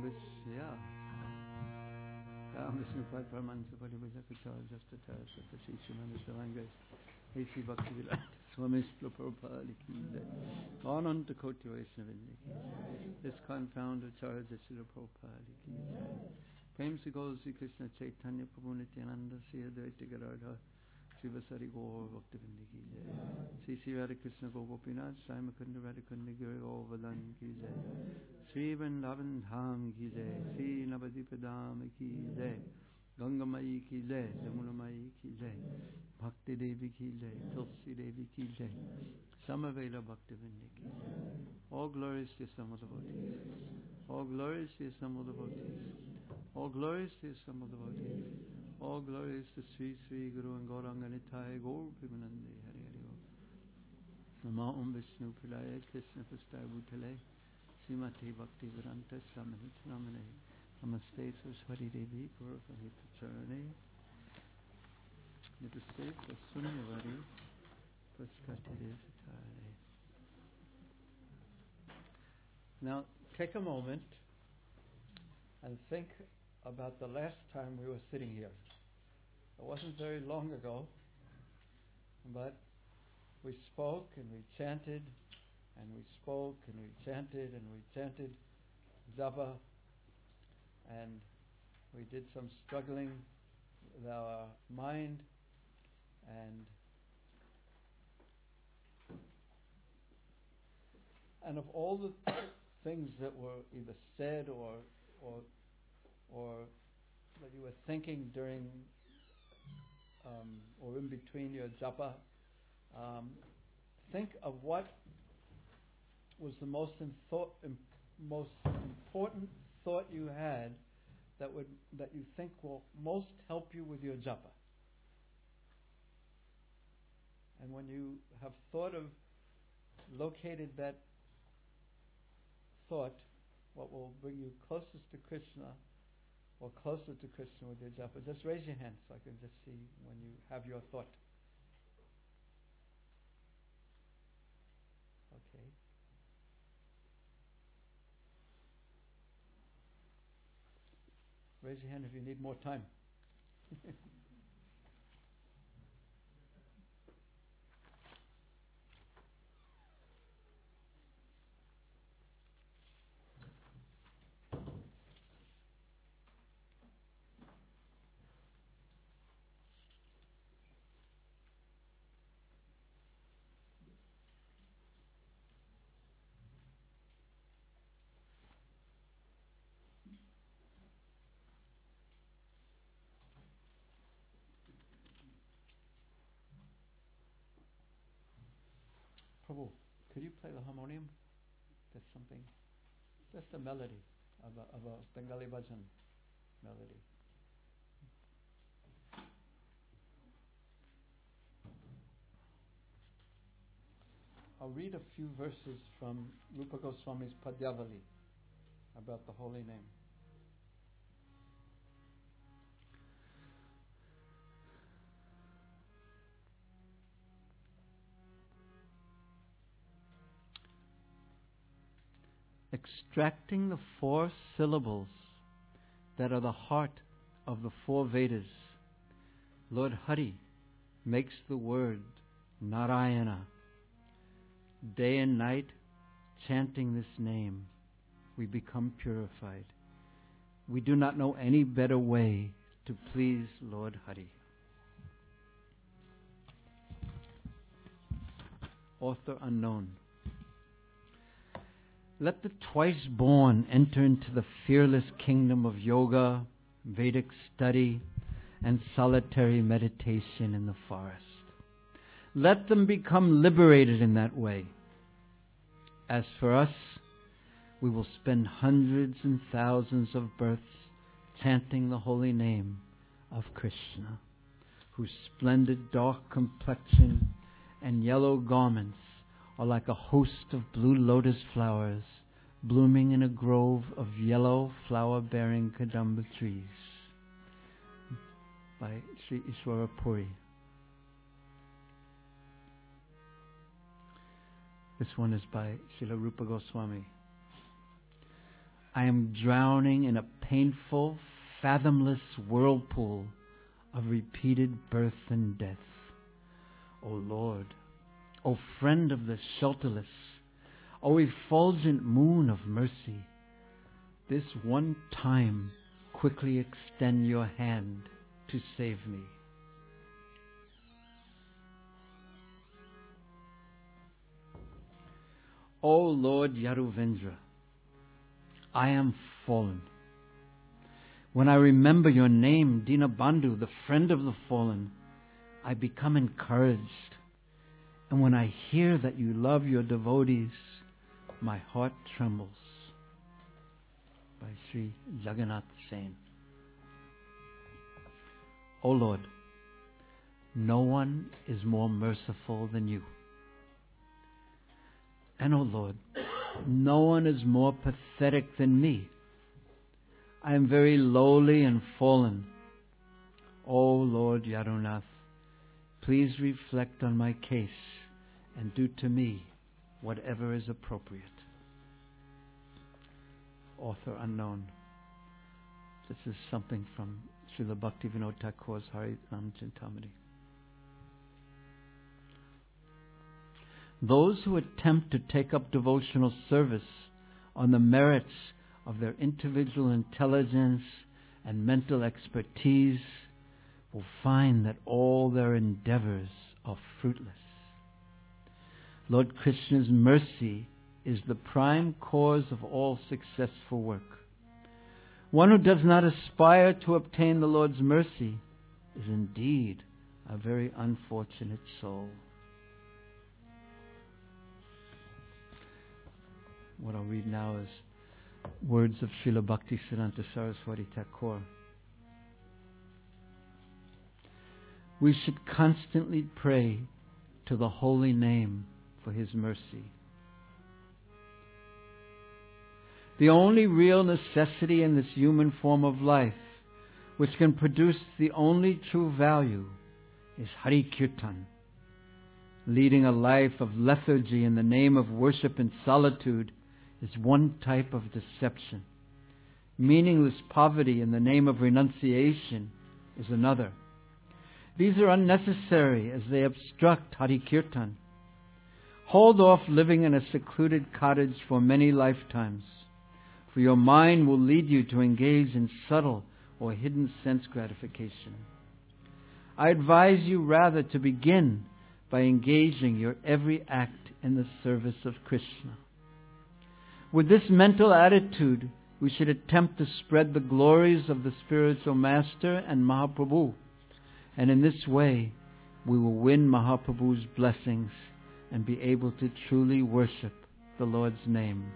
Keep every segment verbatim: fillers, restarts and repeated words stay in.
Visya. Ram Vishnu Pad Paramansa Padivaja Kuchar Jastatara Satashi Shimana Shavangas. A C Bhakti Vilata Swami Prabhupada Ki Jai. Ananta Koti Vaishnavindi Ki Jai. This confounded charge of Srila Prabhupada Ki Jai. Prem Se Gaur Sri Krishna Chaitanya Prabhu Nityananda Sri Advaita Gadadhar Srivasari Gaur Bhaktivinoda Ki Jai. Sri Sri Radha Krishna Gaur Gopinath Sai Mukunda Radhakunda Giri Gaur Vadan Ki Jai. Sri Vrindavan Dham Ki Jai. Sri Navadvipa Dham Ki Jai. Ganga Mai Ki Jai. Jamuna Mai Ki Jai. Bhakti Devi Ki Jai. Tulsi Devi Ki Jai. Samavela Bhaktivinoda Ki Jai. All glories to some of the devotees. All glories to some of the devotees. All glories to some of the devotees. All glories to Sri Sri Guru and Gauranga Nitai Gaur Pimanande Hari Hari Gaur. Nama Om Vishnu Pillai Krishna Pastai Bhutale Srimati Bhakti Vedanta Swami Namane Namaste Saraswati Devi Guruvani Pacharane Namaste Prasunyavadi Praskati Devitare. Now take a moment and think about the last time we were sitting here. It wasn't very long ago, but we spoke and we chanted, and we spoke and we chanted and we chanted Japa, and we did some struggling with our mind, and and of all the things that were either said or or or that you were thinking during um, or in between your japa, um, think of what was the most, in thought, im- most important thought you had that would that you think will most help you with your japa. And when you have thought of, located that thought, what will bring you closest to Krishna or closer to Krishna with your japa, just raise your hand so I can just see when you have your thought. Okay. Raise your hand if you need more time. Prabhu, could you play the harmonium? There's something, just a melody of a, of a Bengali bhajan melody. I'll read a few verses from Rupa Goswami's Padyavali about the holy name. Extracting the four syllables that are the heart of the four Vedas, Lord Hari makes the word Narayana. Day and night, chanting this name, we become purified. We do not know any better way to please Lord Hari. Author unknown. Let the twice born enter into the fearless kingdom of yoga, Vedic study, and solitary meditation in the forest. Let them become liberated in that way. As for us, we will spend hundreds and thousands of births chanting the holy name of Krishna, whose splendid dark complexion and yellow garments are like a host of blue lotus flowers blooming in a grove of yellow flower-bearing kadamba trees. By Sri Ishwara Puri. This one is by Srila Rupa Goswami. I am drowning in a painful, fathomless whirlpool of repeated birth and death. O Lord, O friend of the shelterless, O effulgent moon of mercy, this one time quickly extend your hand to save me. O Lord Yaruvendra, I am fallen. When I remember your name, Dinabandhu, the friend of the fallen, I become encouraged. And when I hear that you love your devotees, my heart trembles. By Sri Jagannath Sen. O Lord, no one is more merciful than you. And O Lord, no one is more pathetic than me. I am very lowly and fallen. O Lord Yarunath, please reflect on my case and do to me whatever is appropriate. Author unknown. This is something from Srila Bhaktivinoda Thakur's Harinam Chintamani. Those who attempt to take up devotional service on the merits of their individual intelligence and mental expertise will find that all their endeavors are fruitless. Lord Krishna's mercy is the prime cause of all successful work. One who does not aspire to obtain the Lord's mercy is indeed a very unfortunate soul. What I'll read now is words of Srila Bhaktisiddhanta Saraswati Thakur. We should constantly pray to the holy name for His mercy. The only real necessity in this human form of life, which can produce the only true value, is Hari Kirtan. Leading a life of lethargy in the name of worship and solitude is one type of deception. Meaningless poverty in the name of renunciation is another. These are unnecessary as they obstruct Hari Kirtan. Hold off living in a secluded cottage for many lifetimes, for your mind will lead you to engage in subtle or hidden sense gratification. I advise you rather to begin by engaging your every act in the service of Krishna. With this mental attitude, we should attempt to spread the glories of the spiritual master and Mahaprabhu. And in this way, we will win Mahaprabhu's blessings and be able to truly worship the Lord's name.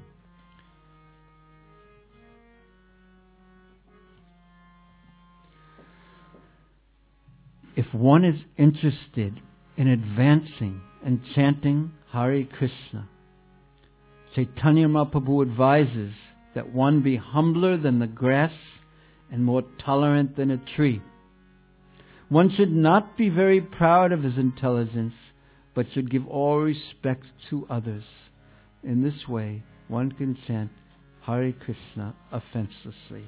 If one is interested in advancing and chanting Hare Krishna, Chaitanya Mahaprabhu advises that one be humbler than the grass and more tolerant than a tree. One should not be very proud of his intelligence, but should give all respect to others. In this way, one can chant Hare Krishna offenselessly.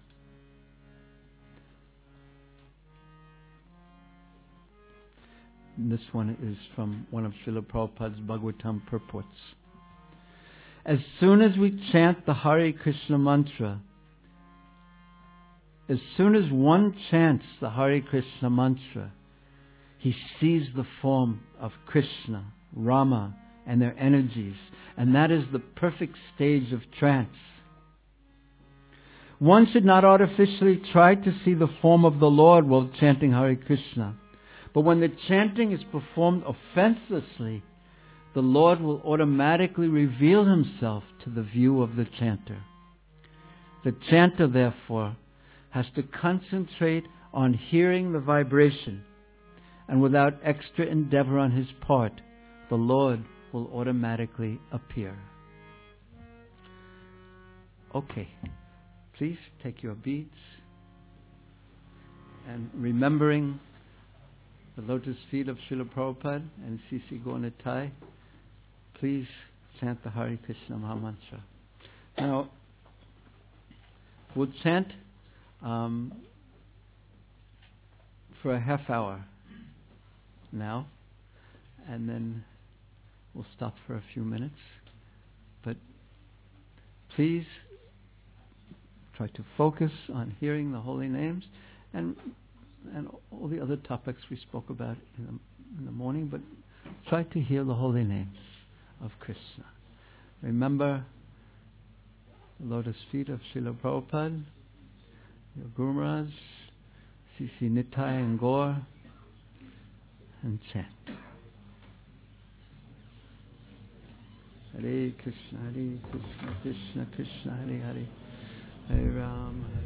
And this one is from one of Srila Prabhupada's Bhagavatam purports. As soon as we chant the Hare Krishna mantra, as soon as one chants the Hare Krishna mantra, he sees the form of Krishna, Rama, and their energies, and that is the perfect stage of trance. One should not artificially try to see the form of the Lord while chanting Hare Krishna, but when the chanting is performed offenselessly, the Lord will automatically reveal Himself to the view of the chanter. The chanter, therefore, has to concentrate on hearing the vibration, and without extra endeavor on his part, the Lord will automatically appear. Okay, please take your beads, and remembering the lotus feet of Srila Prabhupada and C C Gaurnitai, please chant the Hare Krishna Mahamantra. Now, We'll chant um, for a half hour now, and then we'll stop for a few minutes. But please try to focus on hearing the holy names and and all the other topics we spoke about in the, in the morning, but try to hear the holy names of Krishna. Remember the lotus feet of Srila Prabhupada, your Guru Maharaj, Sisi Nitai and Gaur, and chant. Hare Krishna, Hare Krishna, Krishna Krishna, Hare Hare, Hare Ram, Hare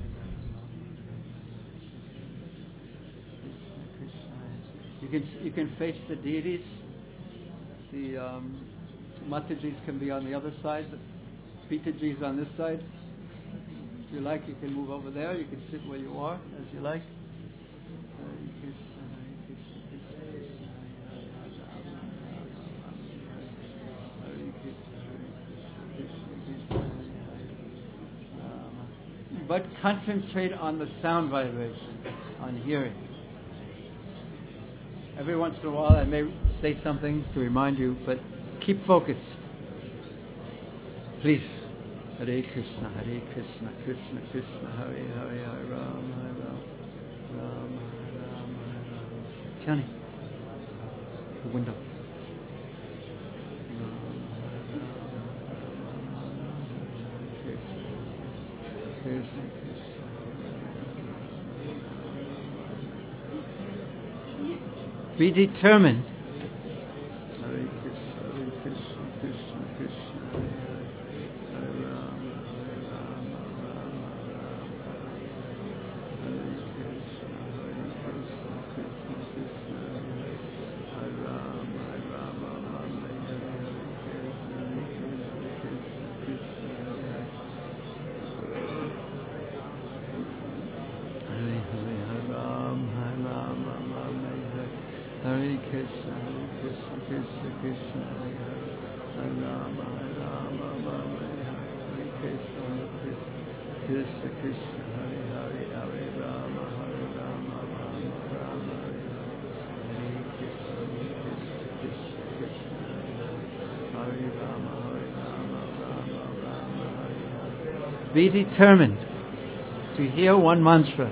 You can you can face the deities. The um, Matajis can be on the other side. The Pitaji's on this side. If you like, you can move over there. You can sit where you are, as you like. But concentrate on the sound vibration, on hearing. Every once in a while I may say something to remind you, but keep focused. Please. Hare Krishna, Hare Krishna, Krishna Krishna, Hare Hare, Hare Ram, Hare Ram, Ram, Hare Ram, Hare Ram. Johnny, the window. Be determined. Hare Krishna, Hare Krishna, Krishna Krishna, Hare Hare, Hare Ram, Hare Ram, Ram Ram, Hare Krishna, Hare Krishna, Krishna Krishna, Hare Ram, Hare Ram, Ram Hare Hare, Krishna Krishna, Hare Hare, Hare Ram, Hare Ram, Ram Hare Hare Krishna, Hare Krishna, Krishna Krishna, Hare Hare, Hare Rama, Hare Rama, Rama Hare Hare Krishna, Hare Krishna, Krishna Krishna, Hare Hare, Hare Rama, Hare Rama, Rama Rama Hare Hare, Hare Krishna, Krishna Krishna, Krishna Hare Rama, Hare Rama, Rama Rama Hare Hare. Be determined to hear one mantra.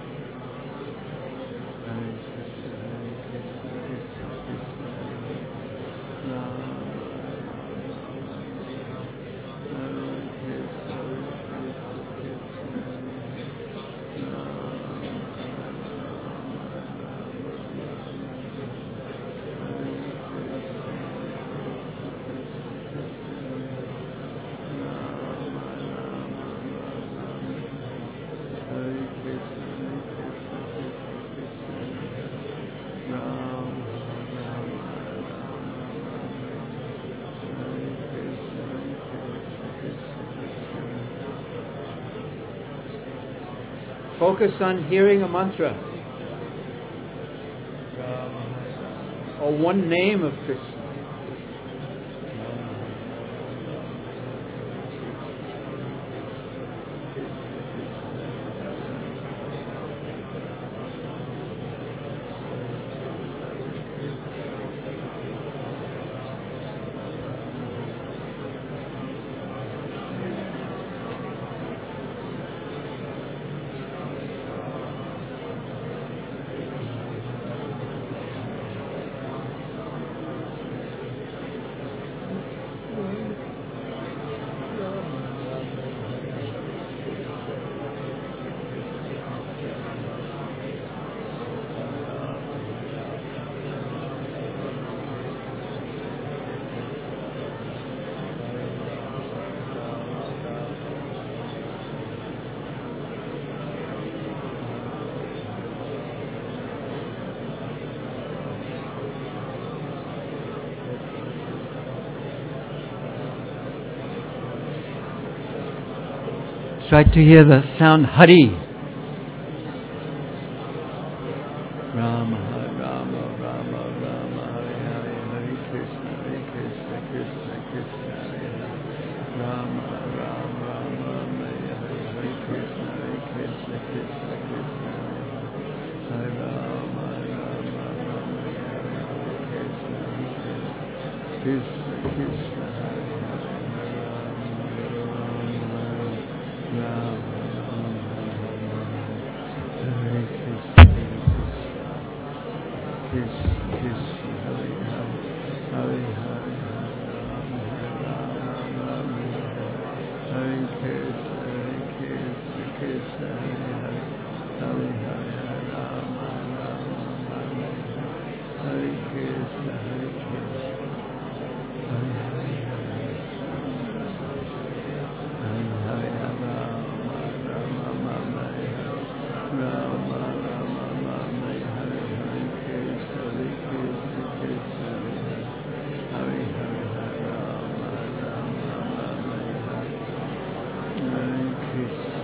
Focus on hearing a mantra or one name of Krishna. Try to hear the sound Hari. Rama, Rama, Rama, Rama, Hare Hare, Hare Krishna, Hare Krishna, Krishna Krishna, Hare Hare, Rama, Rama, Rama, Hare Hare, Hare Krishna, Krishna Krishna Hare Ram Hare Krishna Krishna Krishna Hare Hare Hare Hare Hare Krishna Hare Krishna Krishna Hare Hare Hare Hare Rama Rama Hare Krishna Hare Krishna Hare Hare Hare Hare Rama Rama Rama Rama Hare Hare Krishna Hare Krishna Krishna Hare Hare Rama Rama Hare Krishna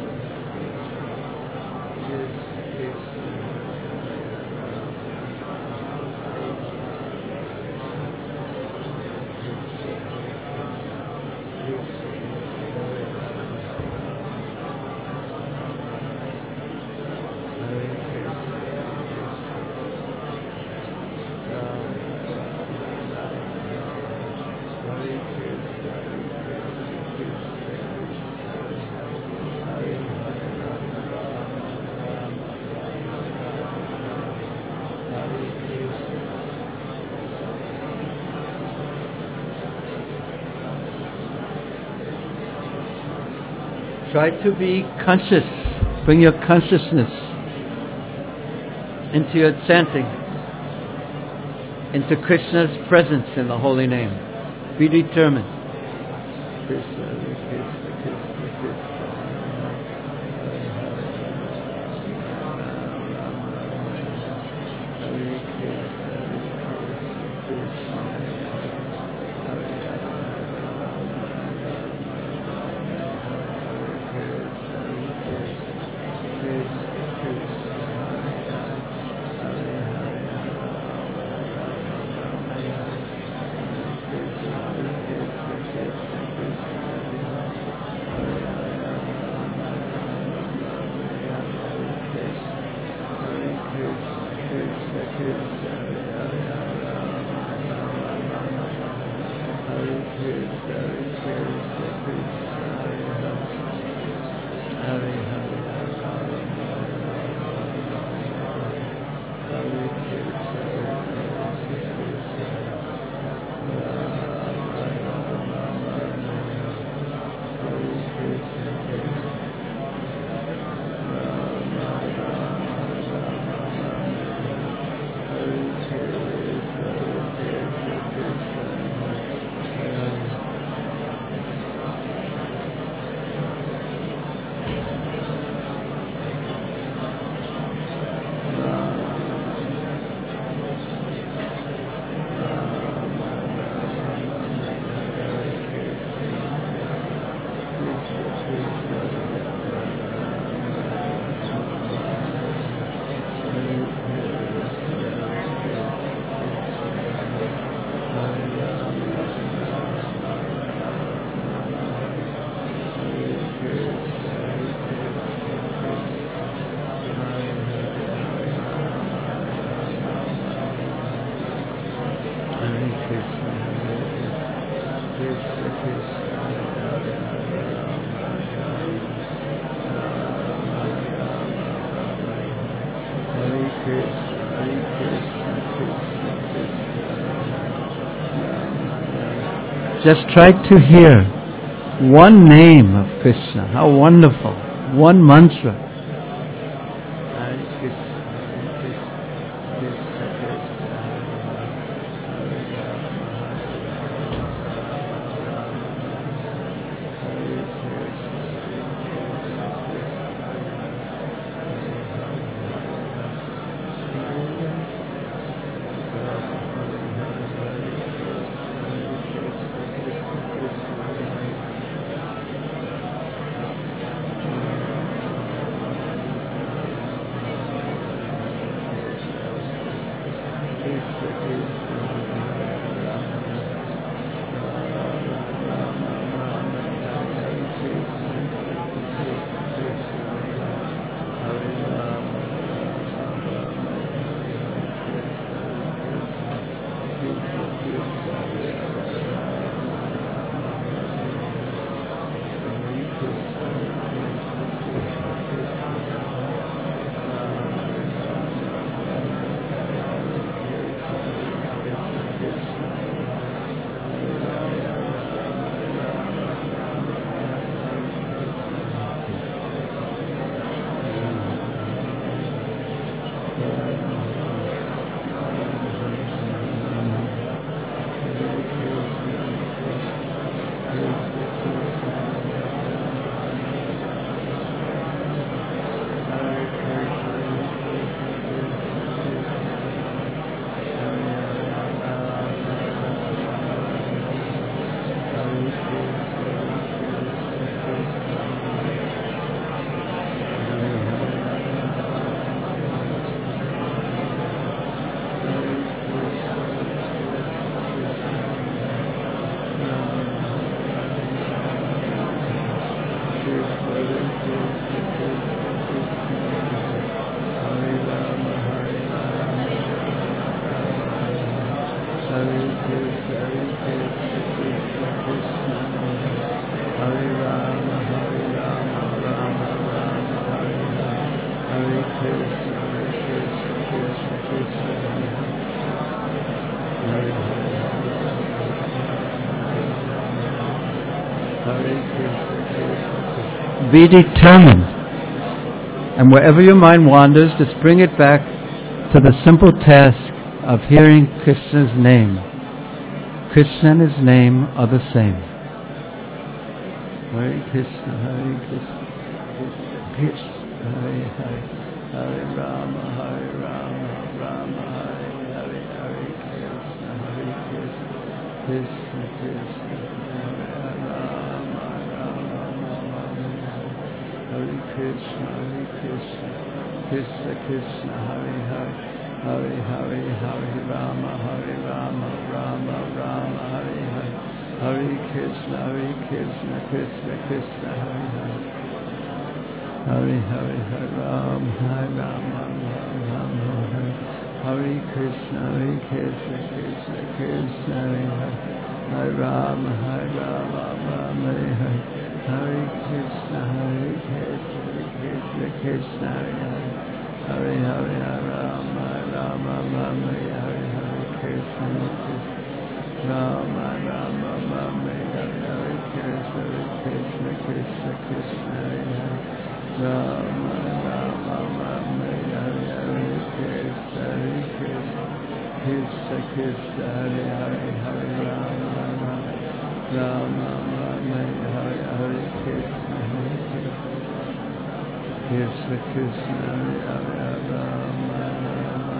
Try to be conscious. Bring your consciousness into your chanting, into Krishna's presence in the holy name. Be determined. Krishna, Krishna, Krishna, Krishna. Just try to hear one name of Krishna. How wonderful. One mantra. Be determined, and wherever your mind wanders, just bring it back to the simple task of hearing Krishna's name. Krishna and his name are the same. Hare Krishna, Hare Krishna, Krishna Krishna, Hare Hare, Hare Rama, Hare Rama, Rama Hare Hare, Hare Krishna, Hare Krishna, Krishna Krishna, Hare Rama, Rama Hare Krishna, Hare Krishna, Krishna Krishna, Hare Hare, Hare Hare, Hare Rama, Hare Rama, Rama Rama, Hare Hare, Hare Krishna, Hare Krishna, Krishna Krishna, Hare Hare, Hare Hare, Hare Rama, Hare Rama, Rama Hare, Hare Krishna, Hare Krishna, Krishna Krishna, Hare Hare, Hare Rama, Hare Rama, Rama Hare, Hare Krishna, Hare Krishna, Krishna Krishna, Hare Hare, Hare Hare, Hare Rama, Rama Rama Hare, Hare Krishna, Krishna Rama, Rama Rama Hare, Hare Krishna, Krishna Krishna, Krishna Hare Hare, Rama Rama Rama Hare, Hare Krishna, Krishna Krishna, Krishna Hare Hare, Hare Rama Rama Rama Hare, Hare Krishna, Krishna Krishna, Hare Hare, Rama Rama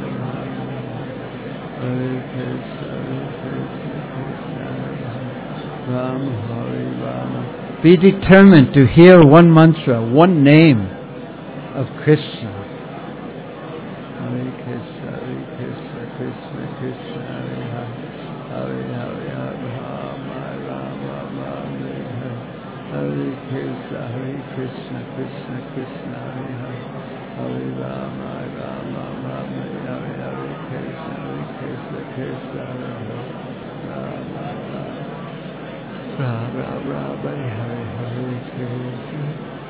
Hare Krishna, Krishna Krishna, Rama Hare Rama. Be determined to hear one mantra, one name of Krishna. Hare Krishna, Hare Krishna, Krishna Krishna, Hare Hare, Hare Hare, Rama Rama Hare Hare, Hare Krishna, Hare Krishna, Krishna Krishna, Hare Hare, Hare Rama Rama Hare Hare, Hare Krishna, Hare Krishna, Krishna Hare Hare, Rama Rama Rama Rama Hare Hare Krishna,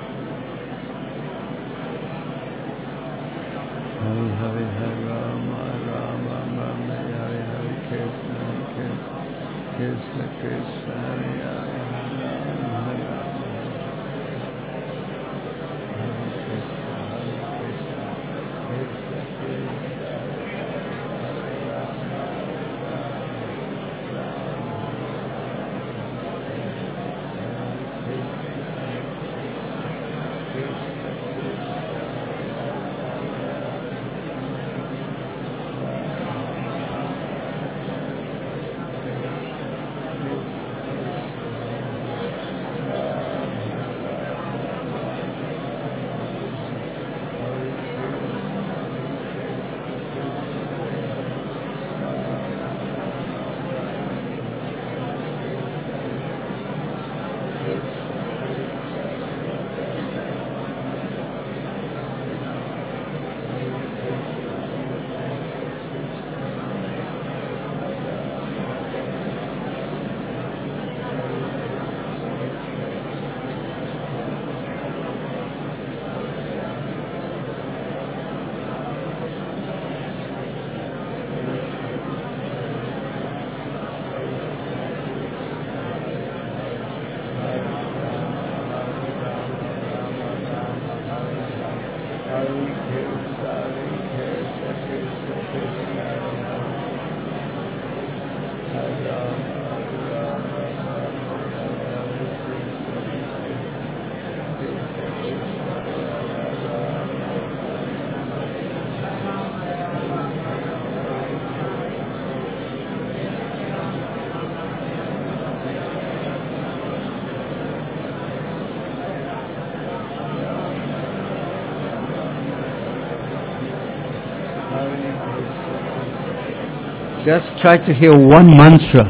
Hare Hare, Hare Rama Rama Rama Hare Hare Krishna, Krishna Krishna, Hare Hare, Rama Rama. Just try to hear one mantra.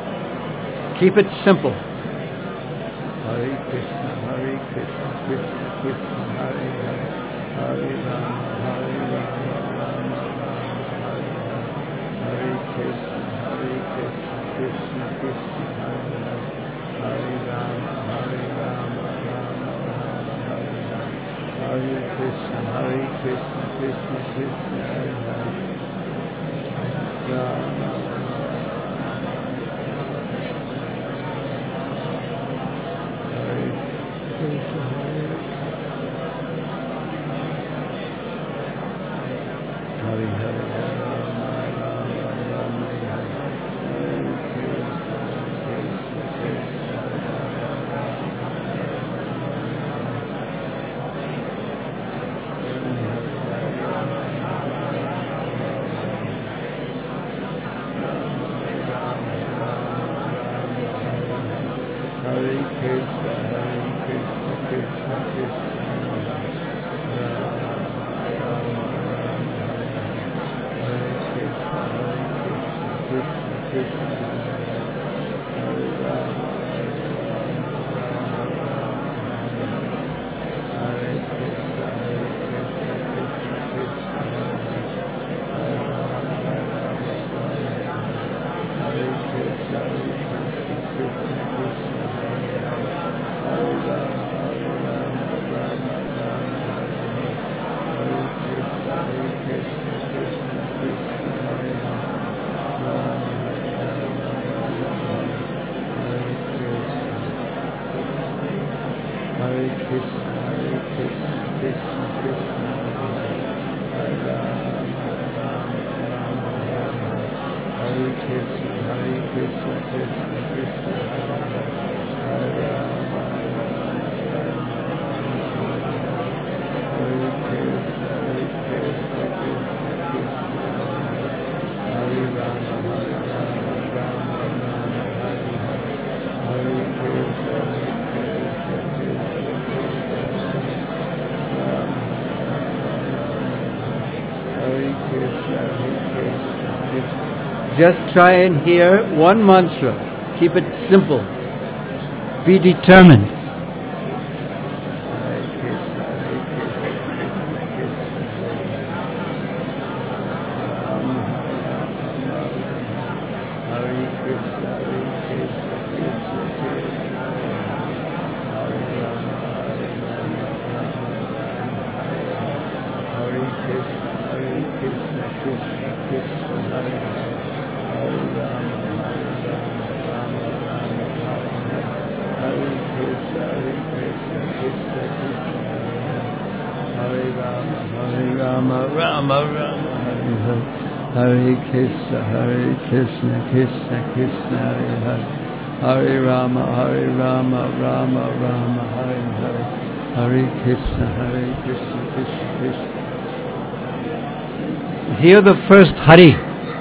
Keep it simple. Hare Krishna, Hare Krishna, Krishna Krishna, Hare Hare, Hare Rama, Hare Rama, Rama Rama, Hare Hare, Hare Krishna, Hare Krishna, Krishna Krishna, Hare Hare, Hare Rama, Hare Rama, Rama Rama, Hare Hare, Hare Krishna, Hare Krishna, Krishna Krishna, Hare Hare, Rama. Just try and hear one mantra. Keep it simple. Be determined. Krishna, Hare Krishna, Krishna Krishna, Hare Hare, Hare Rama, Hare Rama, Rama Rama, Hare Hare, Hare Krishna, Hare Krishna, Krishna Krishna. Hear the first Hare.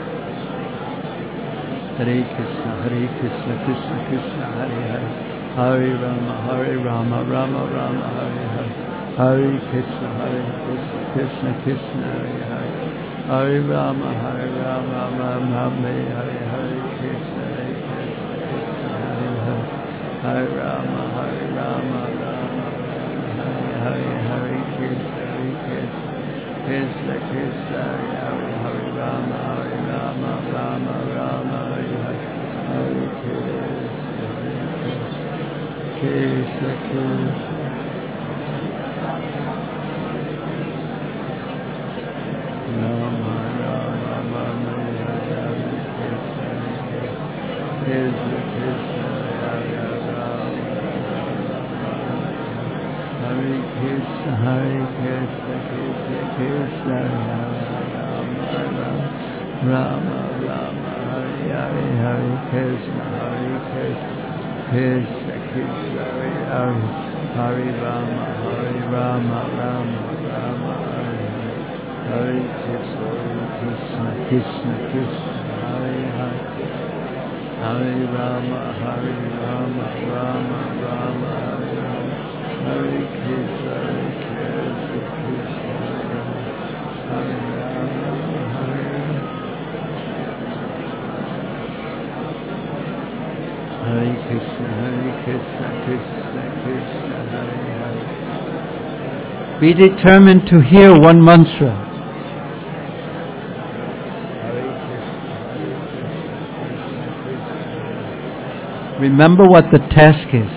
Hare Krishna, Hare Krishna, Krishna Krishna, Hare Hare, Hare Rama, Hare Rama, Rama Rama, Hare Hare, Hare Krishna, Hare Krishna, Krishna Krishna, Hare Hare, Hare Rama, Hare Rama, Rama Rama, Hare Hare, Krishna, Hare Krishna, Krishna, Hare Hare, Hare Rama, Hare Rama, Rama Rama, Hare Hare, Krishna, Hare Krishna, Krishna Krishna, Hare Hare, Rama, Hare Rama, Rama Rama, Hare Hare, Hare Krishna, Krishna Krishna. Hare Krishna, Krishna Krishna, Rama Rama, Hare Hare, Hare Krishna, Hare Krishna, Krishna Krishna, Hare Hare, Rama, Hare Rama, Rama Rama, Hare Hare, Hare Krishna, Krishna Krishna, Hare Hare, Hare Rama, Hare Rama, Rama Rama, Hare Hare, Hare Krishna, Hare Krishna, Krishna Hare Rama, Hare Hare Krishna, Hare Krishna, Krishna Krishna, Hare Hare, Be determined to hear one mantra. Remember what the task is.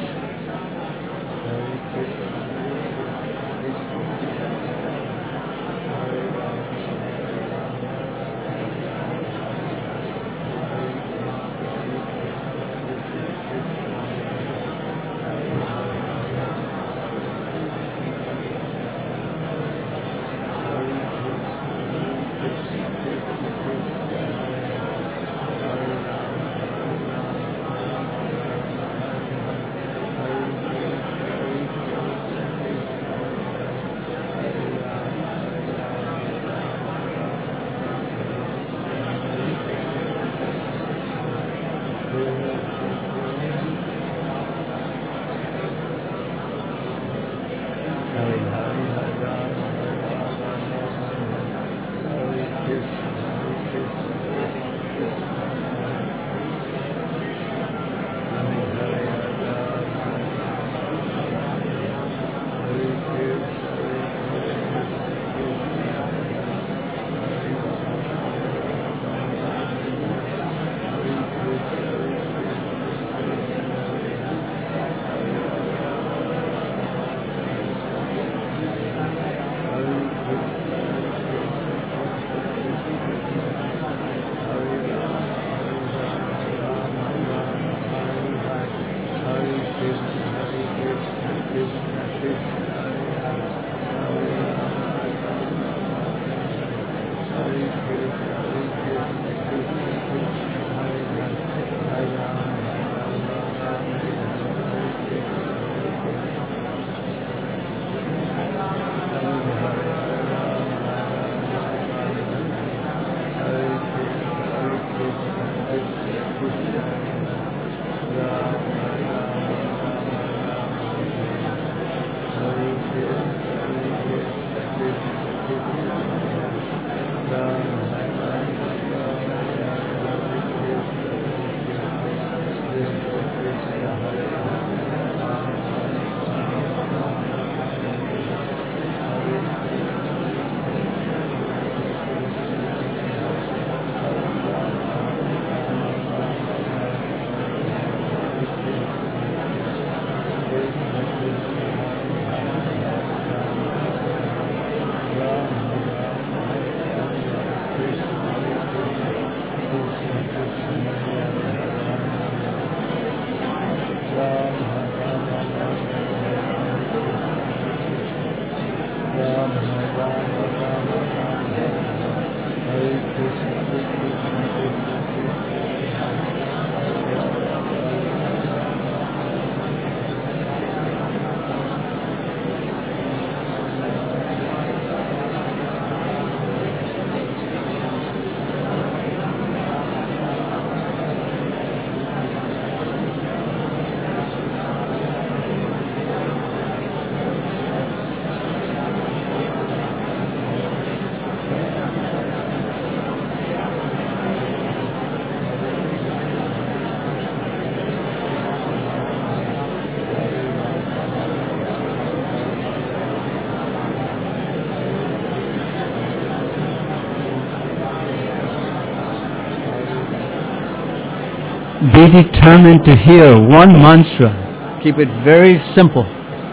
Be determined to hear one mantra. Keep it very simple.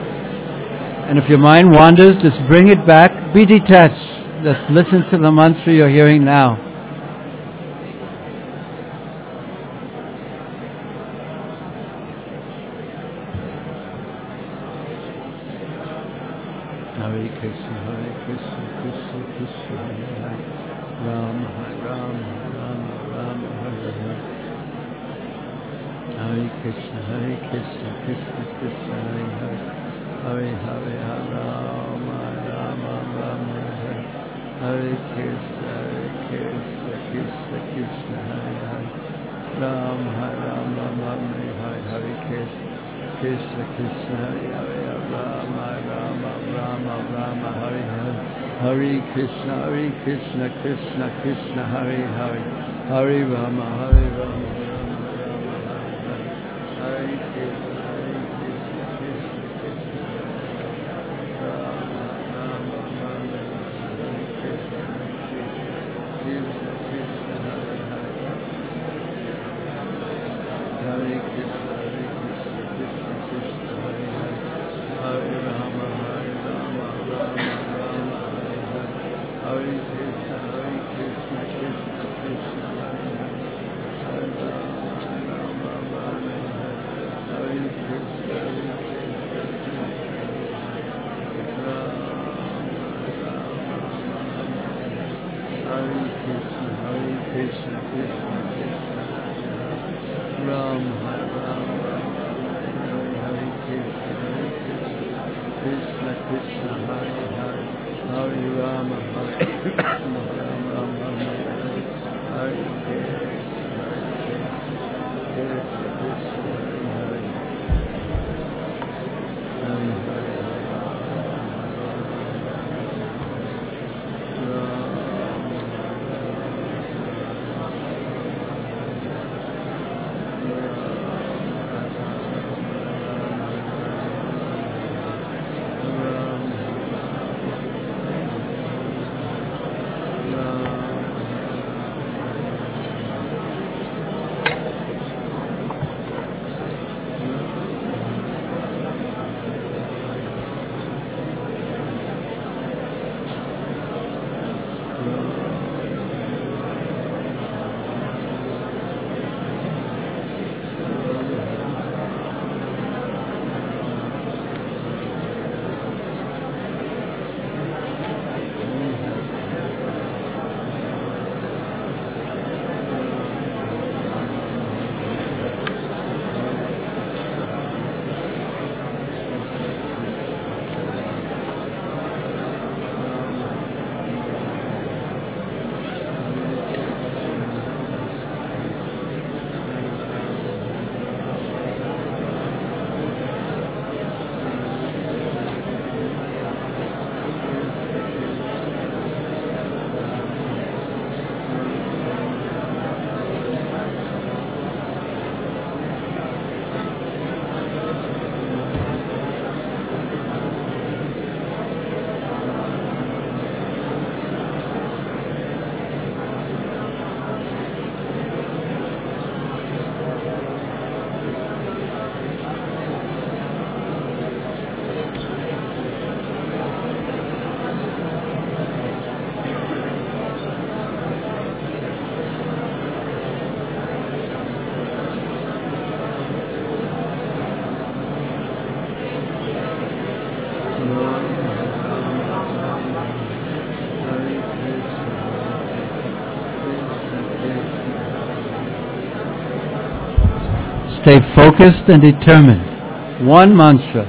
And if your mind wanders, just bring it back. Be detached. Just listen to the mantra you're hearing now. Hare Krishna, Hare Krishna, Krishna Krishna, Hare Hare, Rama, Hare Rama, Rama Rama, Hare Hare. Hare Krishna, Hare Krishna, Krishna Krishna, Hare Hare, Hare Hare, Hare Rama, Rama Rama, Hare Hare Krishna, Hare Krishna, Krishna Krishna, Hare Hare, Rama, Hare Rama, Rama Hare Hare Krishna, Krishna Krishna, Hare Hare, Rama, Rama Rama, Rama Hare Hare, Hare Krishna, Hare Krishna, Krishna Krishna, Hare Hare, Hare Rama, Hare Rama. Hare Krishna, Hare Krishna, Krishna Krishna, Hare Hare, Hare Rama, Hare Rama, Rama Rama, Hare Hare, Hare Krishna, Hare Krishna, Krishna Krishna, Hare Hare, Hare Rama, Rama Rama, Hare Krishna, Hare Krishna, Hare Krishna, Hare Krishna, Krishna Krishna, Ram, Hare Ram, Ram Hare Hare, Krishna, Hare Krishna, Krishna Krishna, Hare Hare, Hare Rama, Hare Rama, Ram Ram, Hare Hare, Hare Krishna, Hare Krishna, Krishna Krishna, Hare Hare, Hare Hare. Stay focused and determined. One mantra.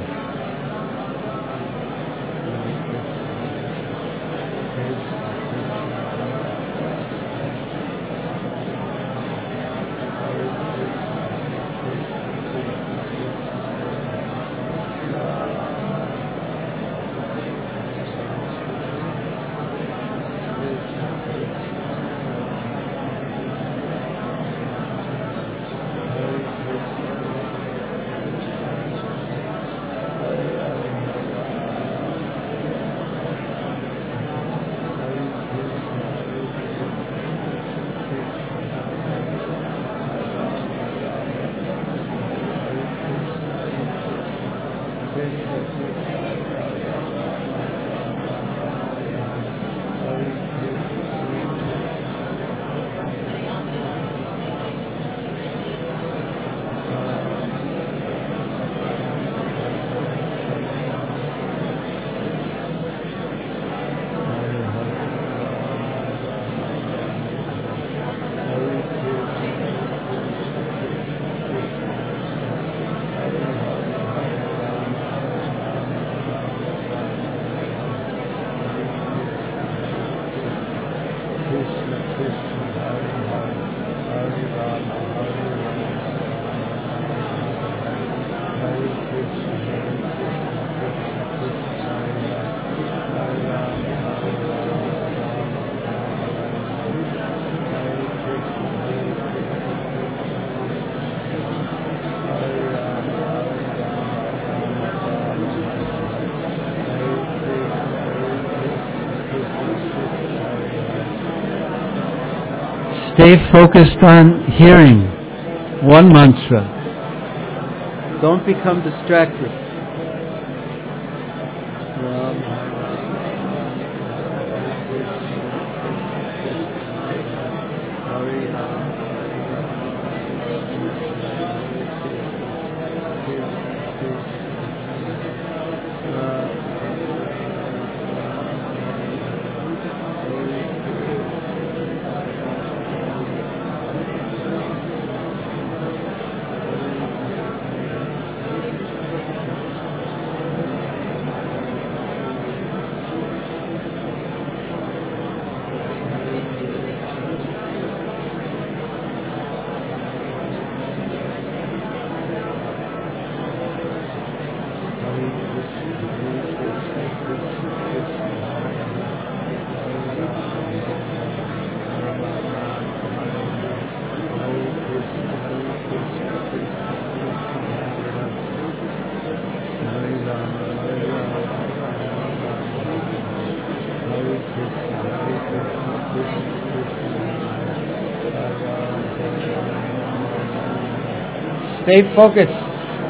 Stay focused on hearing one mantra. Don't become distracted. Rama. Stay focused.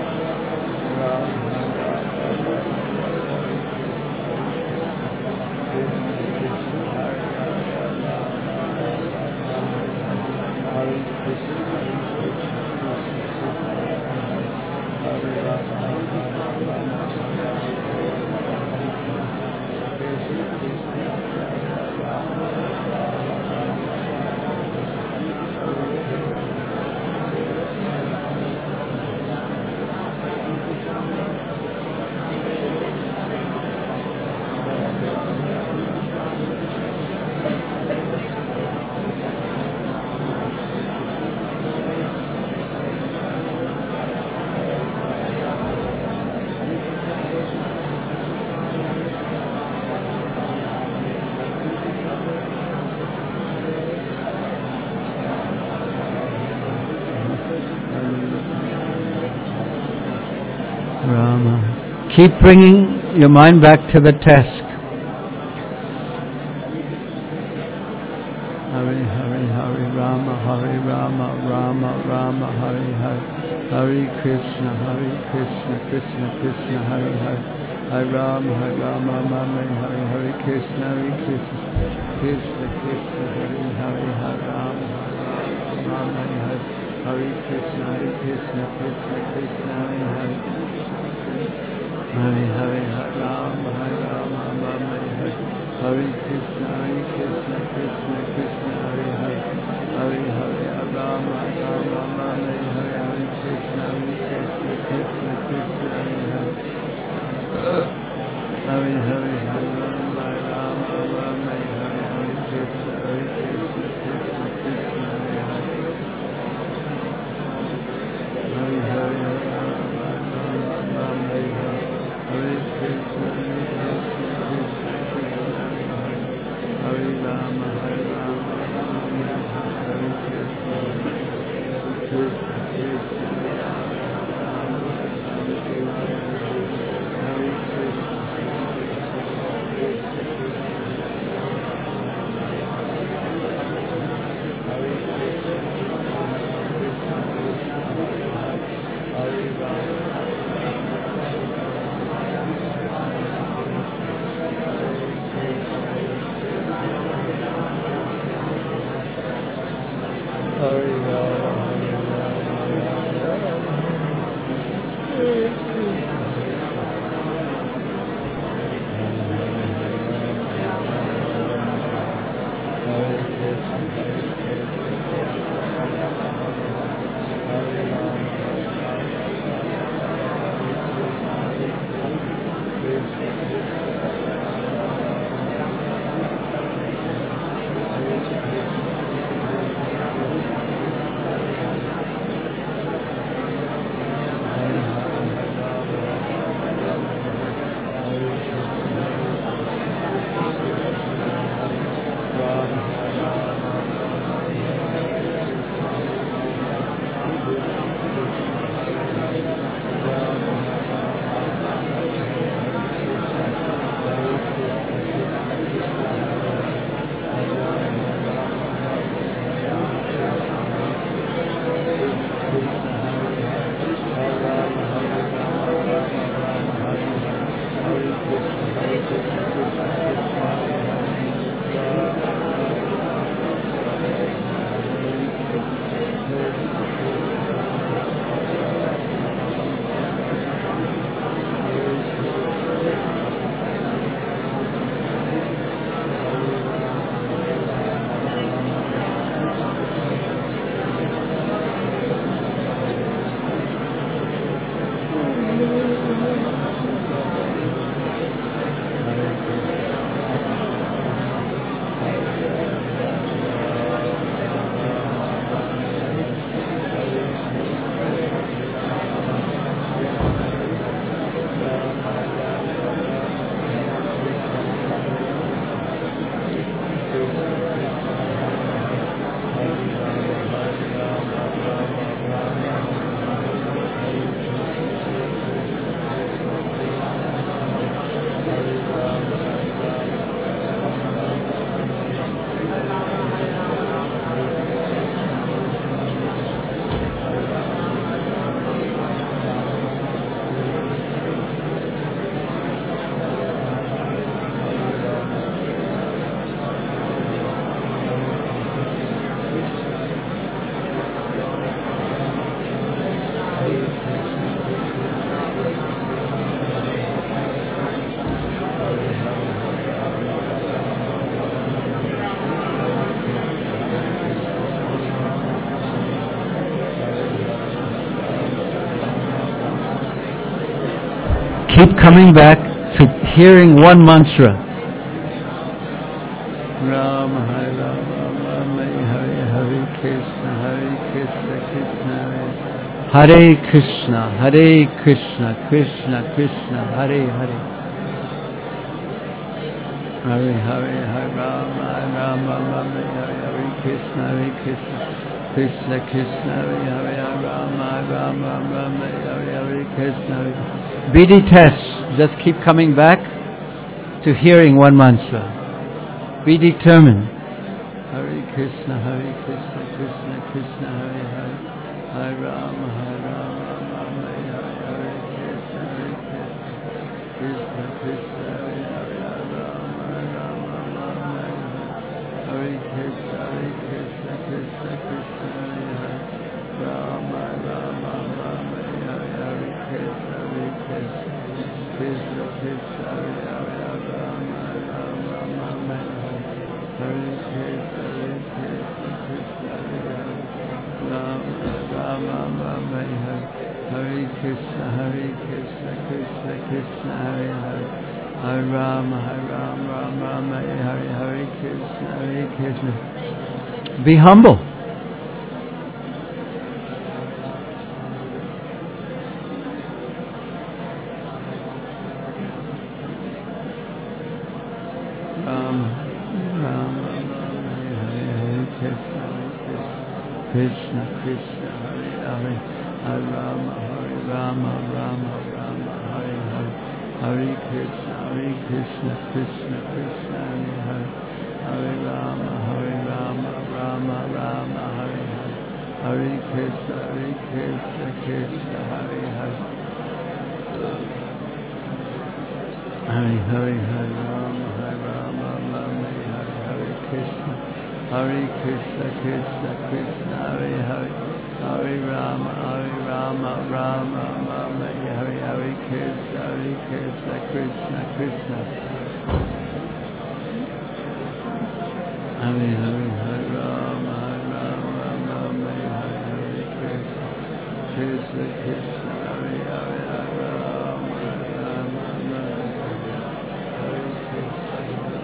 Rama. Keep bringing your mind back to the task. Hari Hari Hari Rama Hari Rama Rama Rama Hari Hari Hari Krishna Hari Krishna Krishna Krishna Hari Hari Hari Rama Hari Rama Rama Hari Hari Krishna Hari Krishna Krishna Krishna Hari Hari Hari Rama Rama Hari Hari Krishna Hari Krishna Krishna Krishna Hari Hari Hari Hari Hari Rama Hari Rama Rama Hari Hari Krishna Hari Krishna Krishna Krishna Hari Hari Hari Hari Rama Rama Rama Hari Hari Krishna Hari Krishna Krishna Krishna Hari Hari Hari Hari Hari Rama Rama Rama Hari Hari Krishna Hari Krishna Krishna Krishna Hari Hari Hari Hari Krishna keep coming back to hearing one mantra. Rama Hare Rama, Rama Hare Hare, Krishna Hare Krishna, Krishna Hare Krishna, Hare Krishna, Krishna Krishna, Hare Hare. Hare Hare Hare Rama, Rama Rama Hare Hare, Krishna Hare Krishna, Krishna Krishna, Hare Hare Rama, Rama Rama Hare Hare, Krishna Hare. Be detached. Just keep coming back to hearing one mantra. Be determined. Hare Krishna, Hare Krishna, Krishna Krishna, Hare Hare, Hare Rama, Hare Rama, Rama Hare Hare, Krishna Hare Krishna, Krishna Krishna, Hare Hare, Rama, Rama, Rama Hare Krishna, Hare Krishna, Krishna Krishna, Hare Hare, Rama, Rama, Rama Hare Hare, Krishna Hare Krishna, Krishna Krishna, Hare Hare, Rama, Rama, Rama Hare Krishna, Hare Krishna, Krishna Hare Hare, Rama, Rama, Rama Hare Krishna, Hare Krishna, Krishna Krishna, Hare Hare, Hare Rama, Hare Rama, Rama Hare Hare Krishna, Hare Krishna. Be humble. Krishna Krishna, Hare Hare, Hare Rama, Hare Rama, Rama Rama, Hare Hare, Hare Krishna, Hare Krishna, Krishna Krishna, Hare Hare, Hare Rama, Hare Rama, Rama Rama, Hare Hare, Hare Krishna, Hare Krishna, Krishna Hare Hare, Hare Hare, Hare Rama, Hare Rama, Rama Hare Hare Krishna, Hare Krishna, Krishna Krishna, Hare Hare, Hare Rama, Hare Rama, Rama Rama Hare Hare Krishna, Hare Krishna, Krishna Krishna, Hare Hare, Hare Rama, Hare Rama, Rama Hare Hare Krishna, Krishna Krishna, Hare Hare, Hare Rama, Hare Rama, Rama Hare Krishna.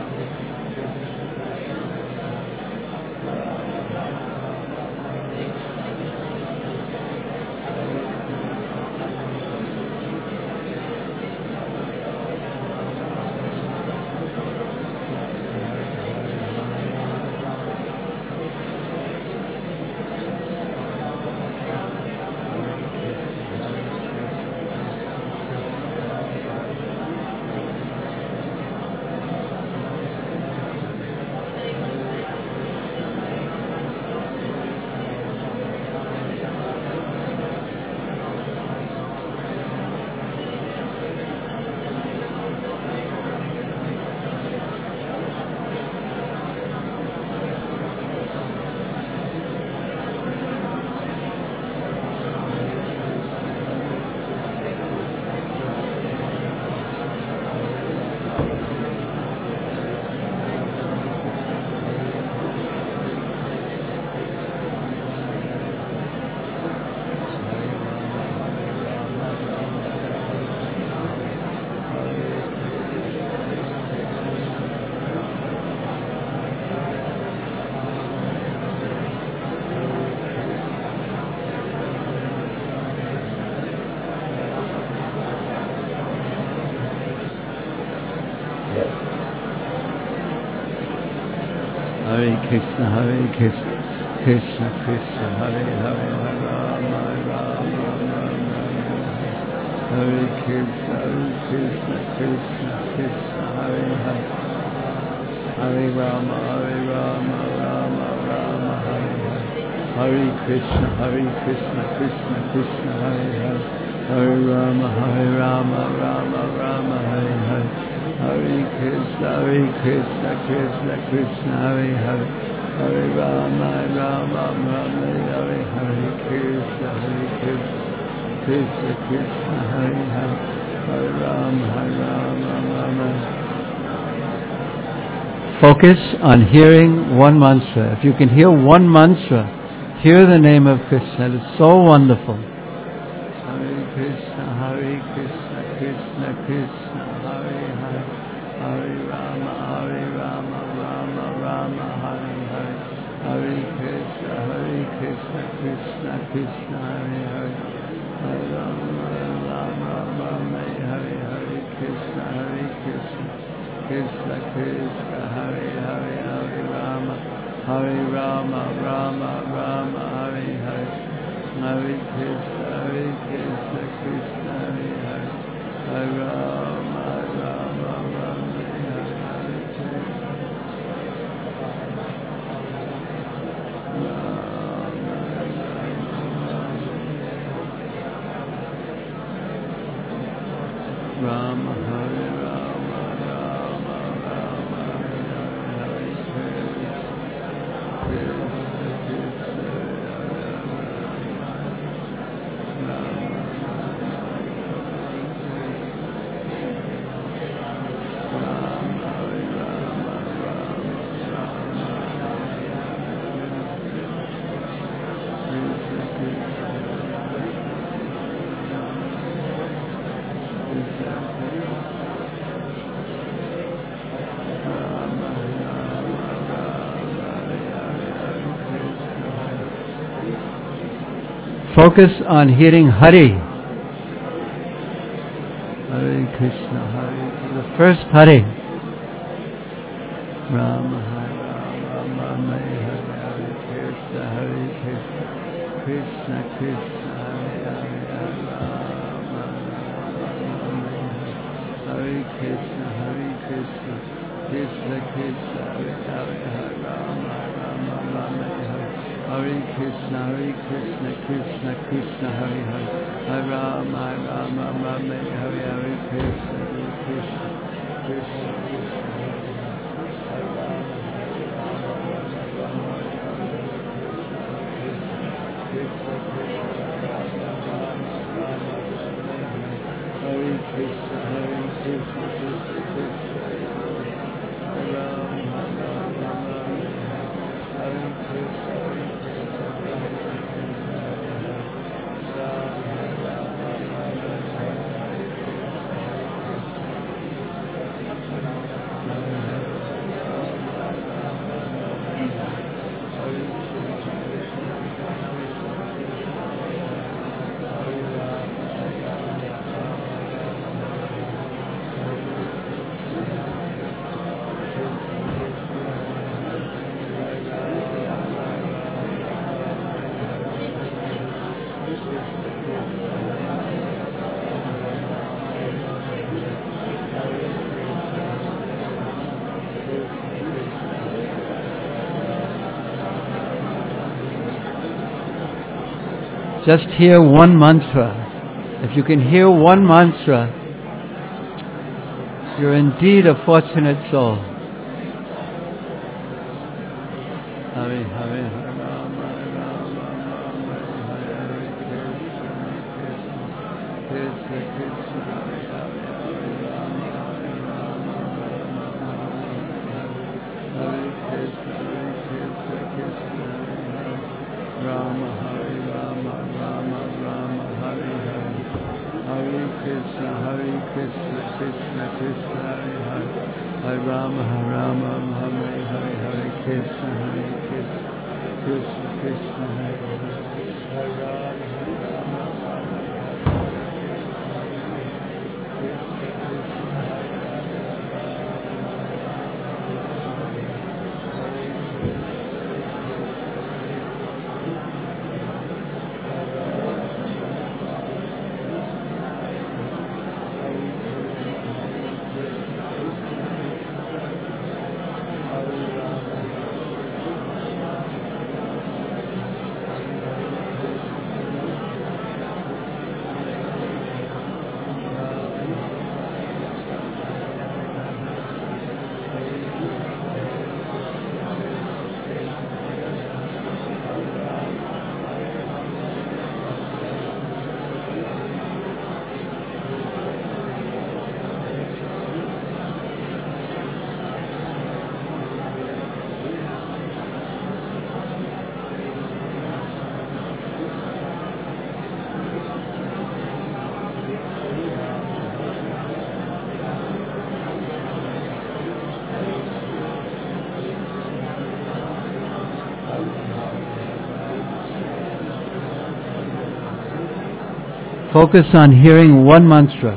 Hare Krishna, Hare Krishna, Krishna Krishna, Hare Hare, Hare Rama, Hare Rama, Rama Hare Krishna, Hare Krishna, Krishna Krishna, Hare Hare, Hare Rama, Hare Rama, Rama Rama Hare Hare, Hare Krishna, Hare Krishna, Krishna Krishna, Hare Hare, Hare Rama, Hare Rama, Rama Rama Hare Hare, Hare Krishna, Hare Krishna, Krishna Krishna, Hare Hare, Hare Rama, Rama Rama Hare Hare, Krishna, Hare Krishna, Krishna Krishna, Hare Hare, Hare Rama, Hare Rama, Rama. Focus on hearing one mantra. If you can hear one mantra, hear the name of Krishna. It is so wonderful. Hare Krishna, Hare Krishna, Krishna Krishna Hare Hare, Hare Rama Hare Rama Rama Rama Hare Hare, Hare Krishna Hare Krishna Krishna Krishna Hare Hare, Hare Rama Rama Rama Hare Hare, Krishna Hare Krishna Krishna Krishna Hare Hare, Hare Rama Hare Rama Rama Rama Hare Hare, Hare Krishna Hare Krishna Krishna Hare Hare, Hare Rama Rama Rama Hare Hare Krishna Rama Hare Rama Rama Rama Hare Hare Krishna Krishna Focus on hearing Hari. Hare Krishna, Hare Krishna. The first Hari. Rama, Hare Rama, Rama, Hare Hare Krishna, Hare Krishna, Krishna Krishna, Hare Hare, Hare Rama, Rama, Hare Krishna, Hare Krishna, Krishna Krishna, Hare Hare, Hare Rama, Rama, Rama, Hare Hare Krishna, Hare Krishna, Krishna Krishna, Hare Hare, Hare Rama, Rama, Rama, Hare Hare Krishna, Hare Krishna, Krishna Krishna, Hare Rama, Krishna Krishna, Hare Krishna, Krishna Krishna, Hare Rama, Rama, Hare Krishna. Just hear one mantra. If you can hear one mantra, you're indeed a fortunate soul. Hare Hare Rama Rama Rama Hare Krishna Krishna Krishna Hare Hare Rama Hare Krishna Hare Krishna Krishna Rama Hare Rama Rama Rama Hare Hare, Hare Krishna Hare Krishna Krishna Krishna Hare Hare, Hare Rama Hare Rama Hare Hare, Hare Krishna Hare Krishna Krishna Krishna Hare Hare, Hare Rama Hare Rama Focus on hearing one mantra.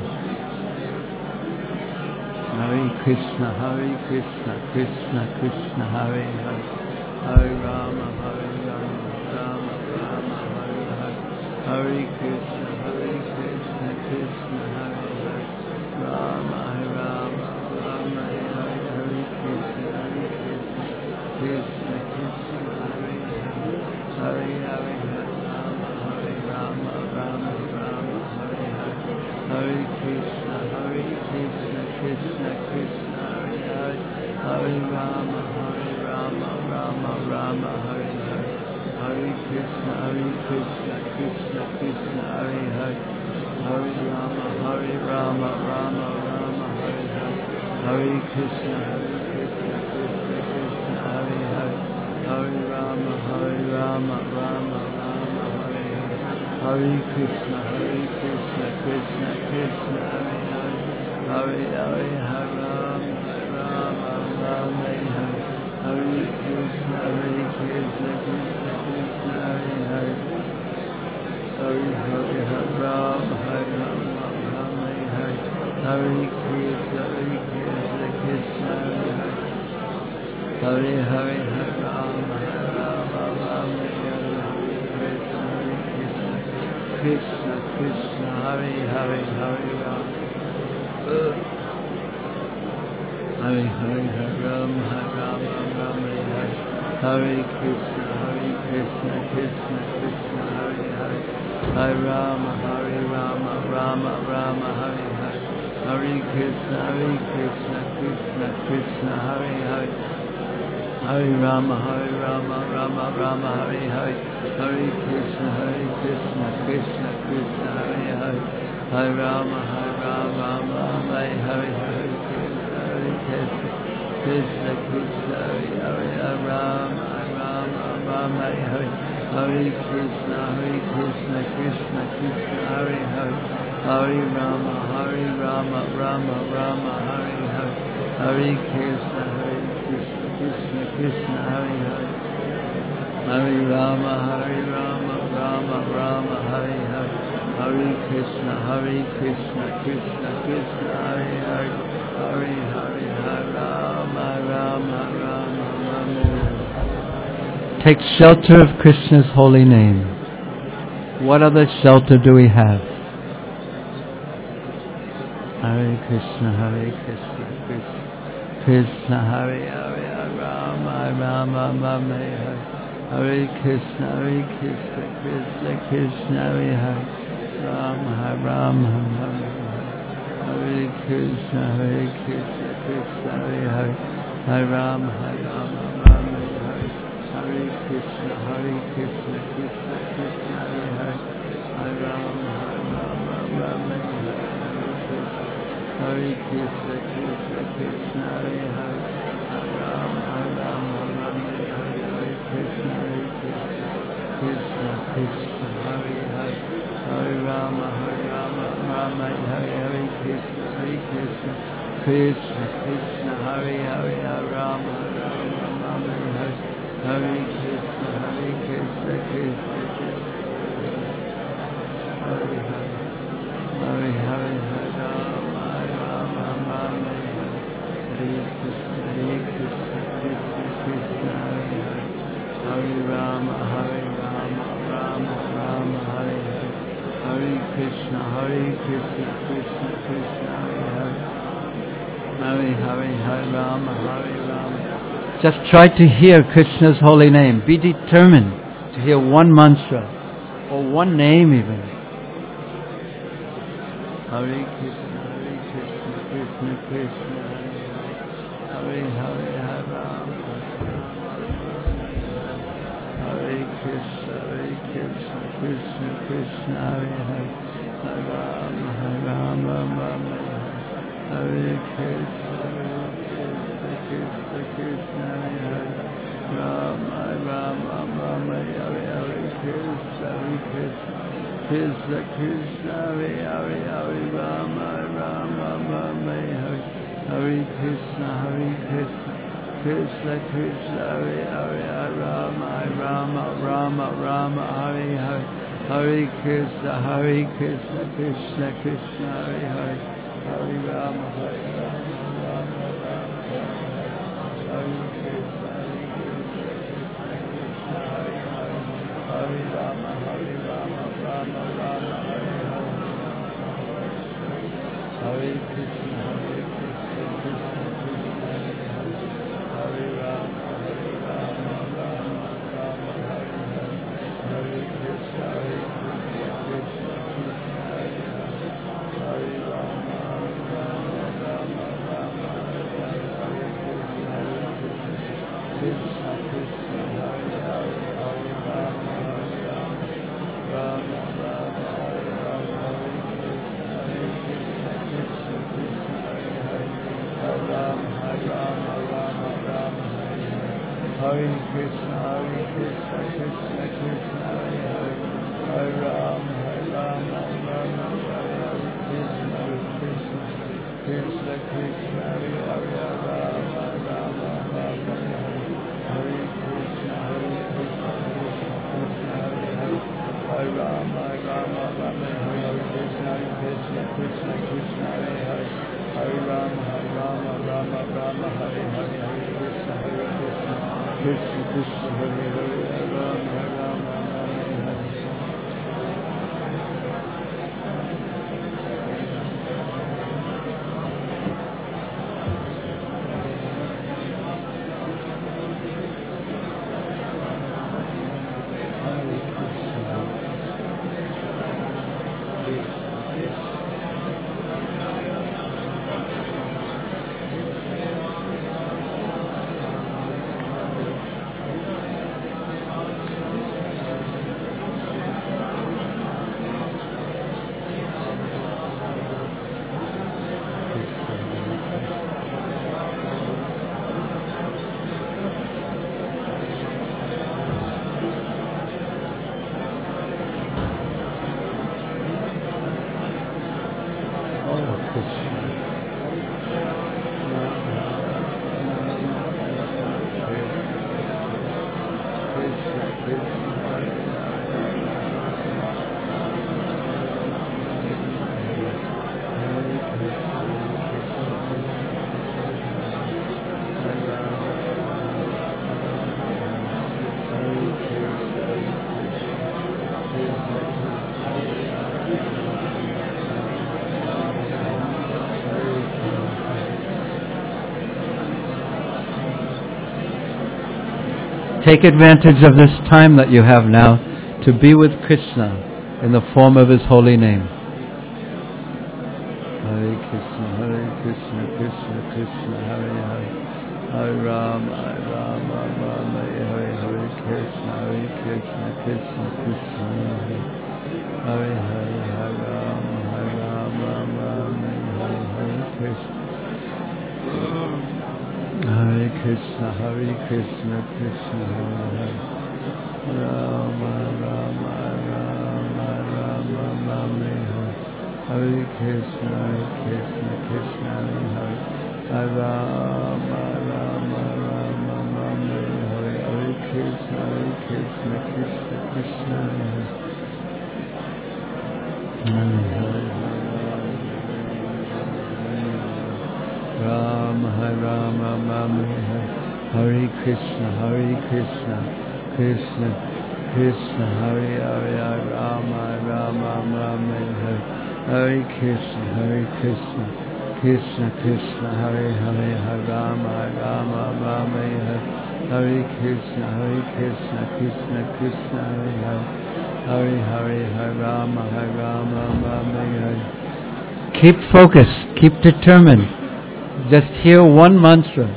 Hare Krishna, Hare Krishna, Krishna Krishna, Hare Hare, Hare Rama, Hare Rama, Rama Rama, Hare Hare, Hare Krishna, Hare Krishna, Krishna Hare Hare, Rama Rama, Rama Hare Hare, Krishna Hare Krishna, Krishna Krishna Hare Hare, Hare Hare, Rama Hare Rama, Rama Rama, Hare Hare, Hare Krishna, Hare Krishna, Krishna Krishna Hare Hare, Hare Rama, Hare Rama, Rama Rama, Hare Hare, Hare Krishna, Hare Krishna, Krishna Krishna Hare Hare, Hare Rama, Hare Rama, Rama Rama, Hare Hare, Hare Krishna, Hare Krishna, Krishna Krishna Hare Hare, Hare Rama, Hare Rama, Rama Rama, Hare Hare, Hare Krishna, Hare Krishna, Krishna Krishna Hare Hare, Hare Hare, Hare Rama, Rama Rama, Hare Hare Krishna, Hare Krishna, Krishna Krishna Hare Hare, Hare Hare, Hare Rama, Hare Rama, Rama Hare Hare Krishna, Hare Krishna, Krishna Hare Hare, Hare Hare, Hare Rama, Hare Rama, Rama Hare Krishna, Hare Krishna, Krishna Krishna Hare Hare, Hare Rama, Hare Hare, Hare Rama, Hare Rama, Rama Hare Hare Krishna, Hare Krishna, Krishna Krishna Hare Hare, Hare Rama, Hare Rama, Rama Rama Hare Hare, Hare Krishna, Hare Krishna, Krishna Krishna Hare Hare, Hare Rama, Hare Rama, Rama Rama Hare Hare, Hare Krishna, Hare Krishna, Krishna Krishna Hare Hare, Hare Rama, Hare Rama, Rama Hare Hare Krishna, Hare Krishna, Krishna Krishna Hare Hare, Hare Rama, Hare Rama, Rama Hare Hare Krishna, Hare Krishna, Krishna Krishna Hare Hare, Hare Rama, Hare Rama, Rama Rama Hare Hare, Hare Krishna, Hare Krishna, Krishna Krishna Hare Hare, Hare Rama, Hare Rama, Rama Rama Hare Hare, Hare Krishna, Hare Krishna, Krishna Krishna Hare Hare, Hare Hare, Hare Rama, Rama Rama, Rama. Take shelter of Krishna's holy name. What other shelter do we have? Hare Krishna, Hare Krishna, Krishna Krishna Hare Hare, Hare Rama, Rama Rama Hare, Hare Krishna, Hare Krishna, Krishna Krishna Hare Hare, Rama, Rama Rama Hare Krishna, Hare Krishna, Krishna Hare Hare, Hare Rama, Rama Rama Hare, Hare Krishna, Hare Krishna, Krishna Krishna Hare Hare, Hare Rama, Rama Rama Hare, Hare Krishna, Krishna Krishna Hare Hare, Hare Rama, Rama Rama Hare, Hare Krishna, Hare Krishna, Krishna Krishna Hare Hare, Hare Rama, Hare Rama, Rama Hare, Hare Krishna, Hare Krishna, Krishna Krishna Hare Hare, Hare Rama, Rama Rama Hare, Hare Krishna, Hare Krishna, Krishna Krishna Hare Hare, Hare Hare, Hare Rama, Rama Rama Hare, Hare Krishna, Hare Krishna, Krishna Krishna Hare Hare, Hare Rama, Hare Rama, Rama Rama Hare Hare, Hare Krishna, Hare Krishna, Krishna Krishna Hare Hare, Hare Hare, Hare Rama, Hare Rama. Just try to hear Krishna's holy name. Be determined to hear one mantra or one name even. Hare Krishna, Hare Krishna, Krishna Krishna Hare Hare, Hare Hare, Hare Rama, Hare Krishna, Hare Krishna, Krishna Krishna Hare Hare, Hare Rama, Hare Rama, Rama Hare, Hare Krishna, Hare Krishna, Krishna Krishna Hare Hare, Rama, Rama, Rama Hare, Hare Krishna, Hare Krishna, Krishna Krishna Hare Hare, Hare Rama, Rama Rama Hare, Hare Krishna, Hare Krishna, Krishna Krishna Hare Hare, Hare Rama, Rama Rama Rama Hare Hare, Hare Krishna, Hare Krishna, Krishna Krishna, Hare Hare, Hare Rama, Hare Rama, Rama Rama, Hare Krishna, Hare Krishna, Krishna Hare Hare, Hare Rama, Hare Rama, Rama Rama, Hare Hare, Hare Krishna, Hare Krishna, Krishna Krishna, Hare Hare, Hare Rama, Hare Rama, Rama Rama, Hare Hare, Hare Krishna, Hare Krishna, Krishna Krishna, Hare Hare, Hare Rama, Hare Rama, Rama Rama, Hare Hare, Hare Krishna, Hare Krishna, Krishna Krishna, Hare Hare, Hare Rama, Hare Rama, Rama Rama, Hare Hare, Hare Krishna, Hare Krishna, Krishna Krishna, Hare Hare, Hare Rama, Hare Rama, Rama Rama, Hare Hare, Hare Krishna, Hare Krishna, Krishna Krishna, Hare Hare, Hare Rama, Hare Rama, Rama Hare Hare, Krishna Krishna, Krishna Krishna, Hare Hare, Rama Rama, Rama Hare, Hare Krishna, Hare Krishna, Krishna Krishna, Hare Hare, Hare Rama, Rama Rama, Hare Krishna, Hare Krishna, Krishna Krishna, Hare Hare, Hare Rama, Hare Rama, Rama Rama, Hare Hare, Hare Krishna, Hare Krishna, Krishna Krishna, Hare Hare, Hare Rama, Hare Rama, Rama Hare. Take advantage of this time that you have now to be with Krishna in the form of His holy name. Hare Krishna, Hare Krishna, Krishna Krishna, Hare Hare, Hare Rama, Hare Rama, Rama Hare Hare, Krishna, Hare Krishna, Krishna Krishna, Hare Hare, Hare Hare, Hare Rama, Hare Rama, Rama Hare Hare, Krishna. Hare Krishna, Hare Krishna, Krishna Hare Hare, Rama Rama, Rama Rama, Rama Hare, Hare Krishna, Hare Krishna, Krishna Hare Hare, Hare Rama, Rama Rama, Rama Hare, Hare Krishna, Hare Krishna, Krishna Krishna Hare Hare, Hare Hare, Rama, Hare Rama, Rama Hare, Hare Krishna, Hare Krishna, Krishna Krishna, Hare Hare, Hare Rama, Rama Rama Hare, Hare Krishna, Hare Krishna, Krishna Krishna, Hare Hare, Hare Rama, Rama Rama Hare, Hare Krishna, Hare Krishna, Krishna Krishna, Hare Hare, Hare Hare, Hare Rama, Hare Rama Rama Hare. Keep focused, keep determined. Just hear one mantra.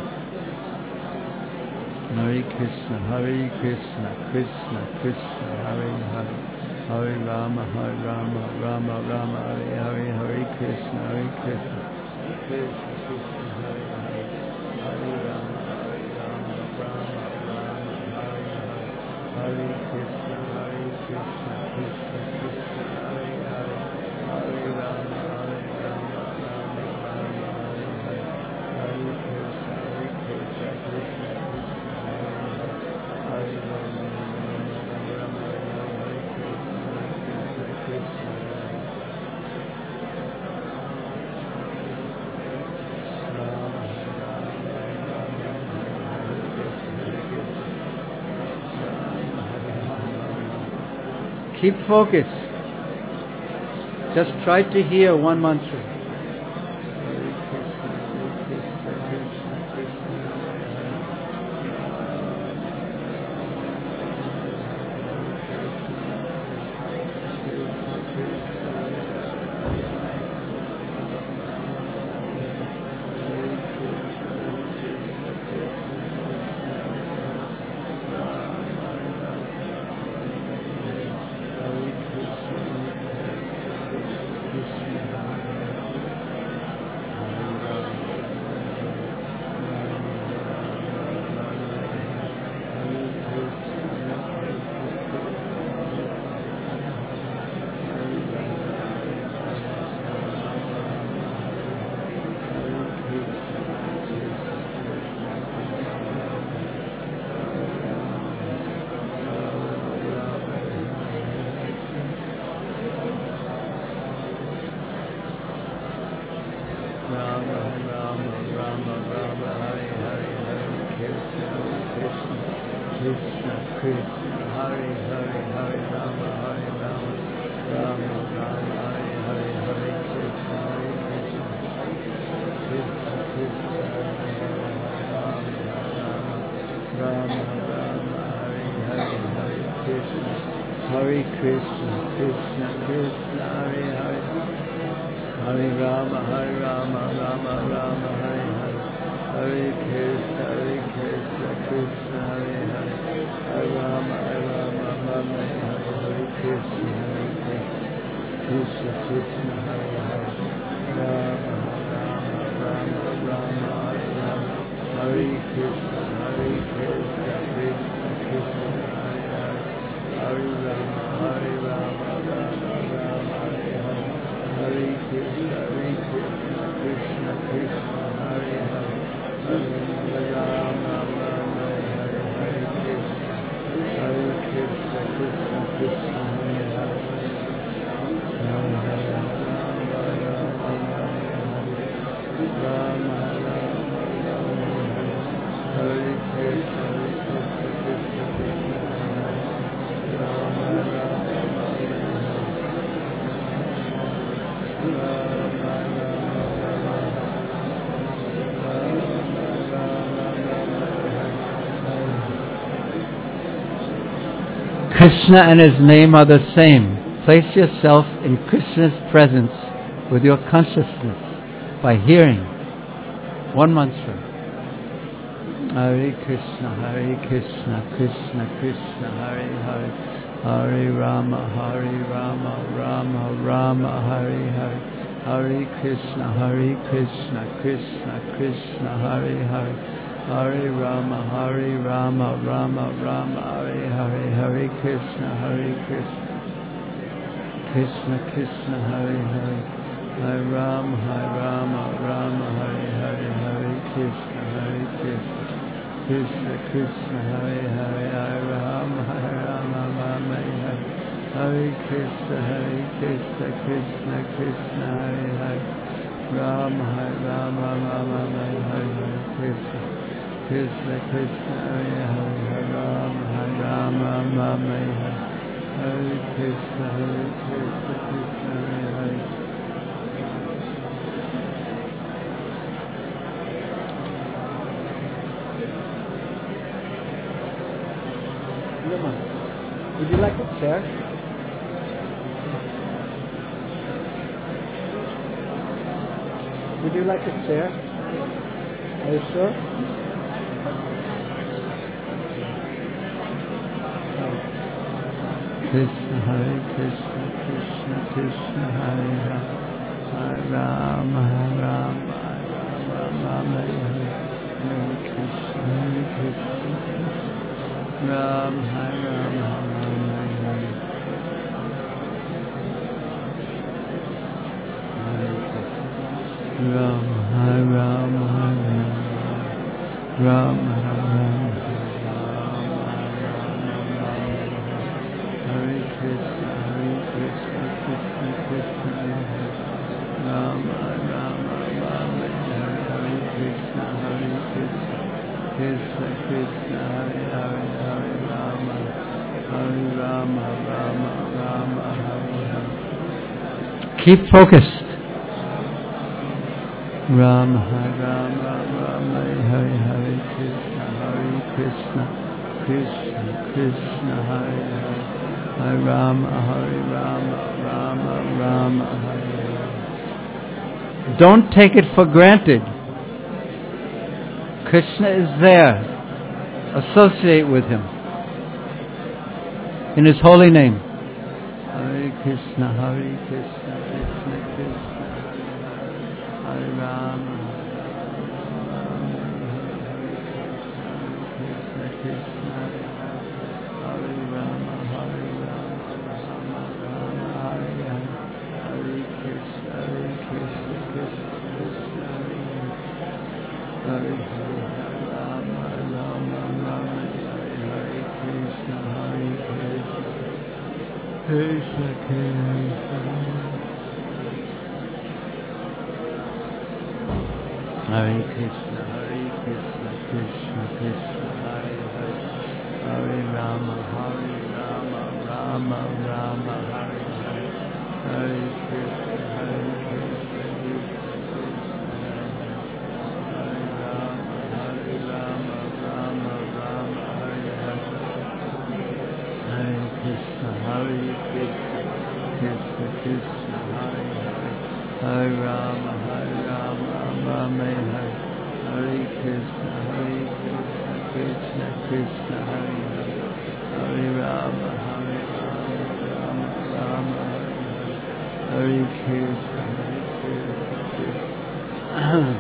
Hare Krishna, Hare Krishna, Krishna Krishna, Hare Hare, Hare Rama, Hare Rama, Rama Rama, Hare Hare, Hare Krishna, Hare Krishna, Krishna Krishna, Hare Hare, Hare Rama, Hare Rama, Rama Rama, Hare Hare, Hare Krishna, Hare Krishna, Krishna Krishna, Hare Hare, Hare Rama, Hare Rama, Rama Rama, Hare Hare, Hare Krishna, Hare Krishna, Krishna Krishna, Hare Hare, Hare Rama, Hare Rama, Rama Rama, Hare Krishna, Hare Keep focus. Just try to hear one mantra. Hare Krishna, Krishna Krishna, Hare Hare, Hare Rama, Hare Rama, Rama Rama, Hare Hare, Hare Krishna, Hare Krishna, Krishna Hare Hare, Hare Rama, Hare Rama, Rama Hare Hare, Krishna, Hare Krishna, Krishna Krishna, Hare Hare, Rama, Rama, Rama Rama, Hare Hare, Hare Krishna, Hare Krishna, Krishna Krishna, Hare Hare, Hare Rama, Hare Rama, Rama Rama, Hare Hare, Hare Krishna, Hare Krishna, Krishna Krishna, Hare Hare, Hare Rama, Rama Hare Hare, Krishna, Hare Krishna, Krishna Krishna, Hare Hare, Hare Hare, Rama Rama, Rama Rama, Hare Krishna, Hare Krishna, Krishna Krishna, Krishna and his name are the same. Place yourself in Krishna's presence with your consciousness by hearing one mantra. Hare Krishna, Hare Krishna, Krishna Krishna, Hare Hare, Hare Rama, Hare Rama, Rama Rama, Hare Hare, Hare Krishna, Hare Krishna, Krishna Krishna, Hare Hare, Hare Rama, Hare Rama, Rama Rama, Hare Hare, Hare Krishna, Hare Krishna, Krishna Krishna, Hare Hare, Hare Rama, Hare Rama, Rama Hare Hare, Hare Krishna, Hare Krishna, Krishna Krishna, Hare Hare, Hare Rama, Hare Rama, Rama Hare, Hare Krishna, Hare Krishna, Krishna Krishna, Hare Hare, Rama, Hare Rama, Rama Hare Hare, Krishna, Krishna Krishna, Hare Hare, Hare Rama, Hare Rama, Rama Hare, Hare Krishna, Hare Krishna, Krishna Hare Hare. Would you like a chair? Would you like a chair? Are you sure? Krishna, Hare Krishna, Krishna Krishna, Hare Hare, Hare Rama, Hare Rama, Rama Rama, Hare Hare Krishna, Hare Krishna, Ram, Hare Rama, Rama Hare Hare Krishna, Ram, Hare Rama, Hare Ram, Hare Rama, Hare Krishna, Hare Krishna, Krishna Krishna, Hare Rama, Rama Rama, Hare Krishna, Hare Krishna, Krishna Krishna, Hare Hare, Hare Rama, Hare Rama, Rama Rama, Hare Hare. Keep focused. Ram Hare Ram Ram Rama Hare Hare Krishna Hare Krishna Krishna Krishna Hare Hare Hare Rama Hare Rama Rama Rama Hare Hare. Don't take it for granted. Krishna is there. Associate with him in his holy name. Hare Krishna Hare Krishna Krishna Krishna Hare Rama, Krishna Krishna, Hare Rama, Hare Rama, Rama Rama, Hare Hare, Hare Krishna, Hare Krishna, Krishna Krishna, Hare Hare, Rama Rama, Rama Hare Hare Krishna, Hare Krishna, Krishna Krishna. Hare Krishna, Hare Krishna, Krishna Krishna, Hare Hare, Hare Rama, Hare Rama, Rama Rama, Hare Hare, Hare Krishna, Hare Krishna, Hare Rama, Hare Rama, Rama Rama, Hare Hare, Hare Krishna, Hare Krishna, Krishna Krishna, Hare Hare, Hare Rama, Hare Rama, Rama Hare, Hare Krishna, Hare Krishna, Krishna Krishna, Hare Hare, Hare Rama, Hare Rama, Rama Rama, Hare Hare, Hare Krishna, Hare Krishna, Krishna.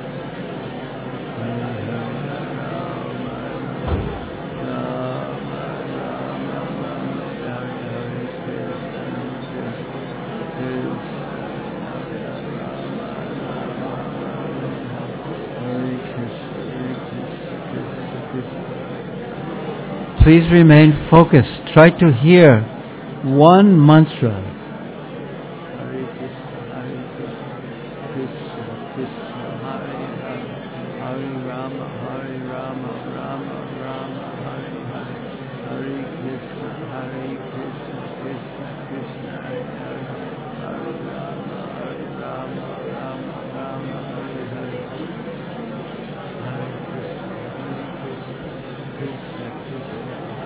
Please remain focused. Try to hear one mantra. Hare Krishna, Hare Krishna, Krishna Krishna, Hare Hare, Hare Rama, Hare Rama, Rama Rama, Hare Hare, Hare Krishna, Hare Krishna, Krishna Krishna, Hare Hare, Hare Rama, Hare Rama, Rama Rama, Hare Hare, Hare Krishna, Hare Krishna, Krishna Krishna.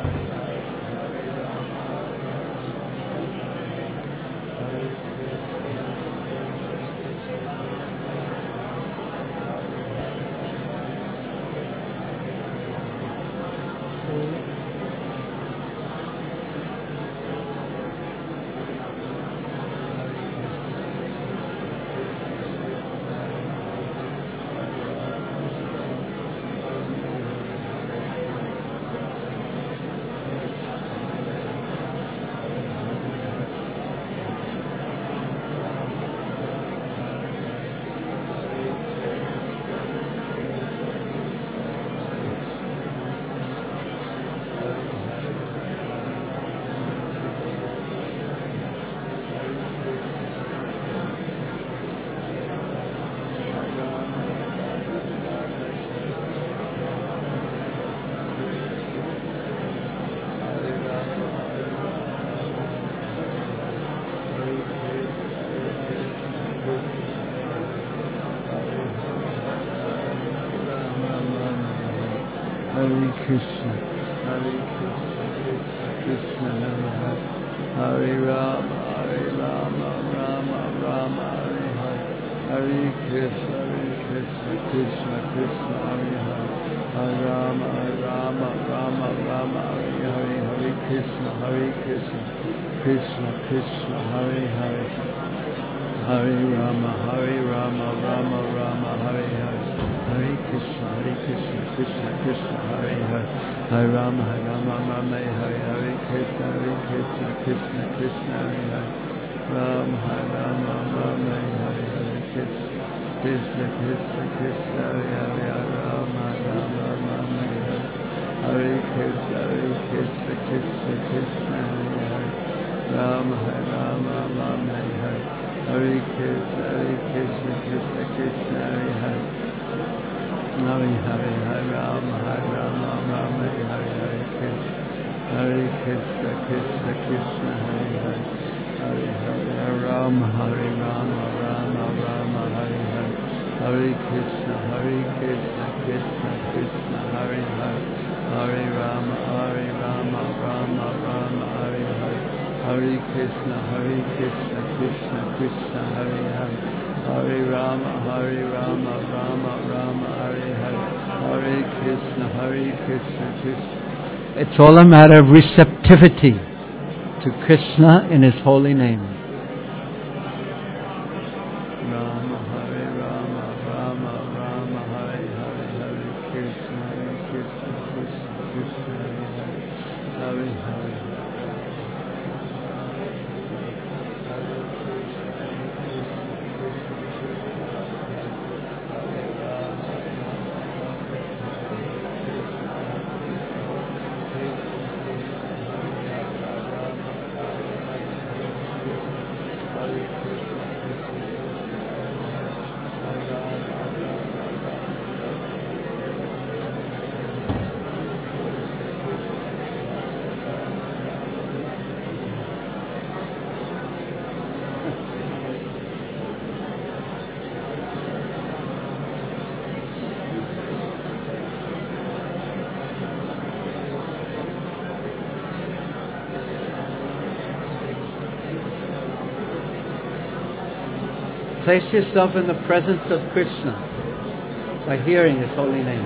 Hare Krishna, Hare Krishna, Krishna Krishna, Hare Hare, Hare Rama, Hare Rama, Rama Rama, Hare Hare, Hare Krishna, Hare Krishna, Krishna Krishna, Hare Hare, Hare Rama, Hare Rama, Rama Rama, Hare Hare, Hare Krishna, Hare Krishna, Krishna Krishna, Hare Hare, Hare Rama, Hare Rama, Rama Rama, Hare Hare, Hare Krishna, Hare Krishna, Krishna Krishna, Hare Hare, Hare Rama, Hare Rama, Rama Hare, Hare Krishna, Hare Krishna, Krishna Krishna, Hare Hare, Rama, Hare Rama, Rama Hare, Hare Krishna, Krishna Krishna, Krishna Hare Hare, Hare Rama, Hare Rama, Rama Hare, Hare Krishna, Hare Krishna, Krishna Krishna, Hare Hare, Rama, Hare Rama, Rama Hare, Hare Krishna, Hare Krishna, Krishna Krishna, Hare Hare, Hare Hare, Hare Rama, Hare Rama, Rama Hare, Hare Krishna, Hare Krishna, Krishna Krishna, Hare Hare, Hare Hare Rama, Hare Rama, Rama Rama, Hare Hare, Hare Krishna, Hare Krishna, Krishna Krishna, Hare Hare, Hare Rama, Hare Rama, Rama Rama, Hare Hare, Hare Krishna, Hare Krishna, Krishna Krishna, Hare Hare, Hare Rama, Hare Rama, Rama Rama, Hare Hare, Hare Krishna, Hare Krishna, Krishna. It's all a matter of receptivity to Krishna in His holy name. Rama, Hare Rama, Rama Rama, Hare Hare, Hare Krishna, Hare Krishna, Krishna Krishna, Hare Hare, Hare Hare. Place yourself in the presence of Krishna by hearing His holy name.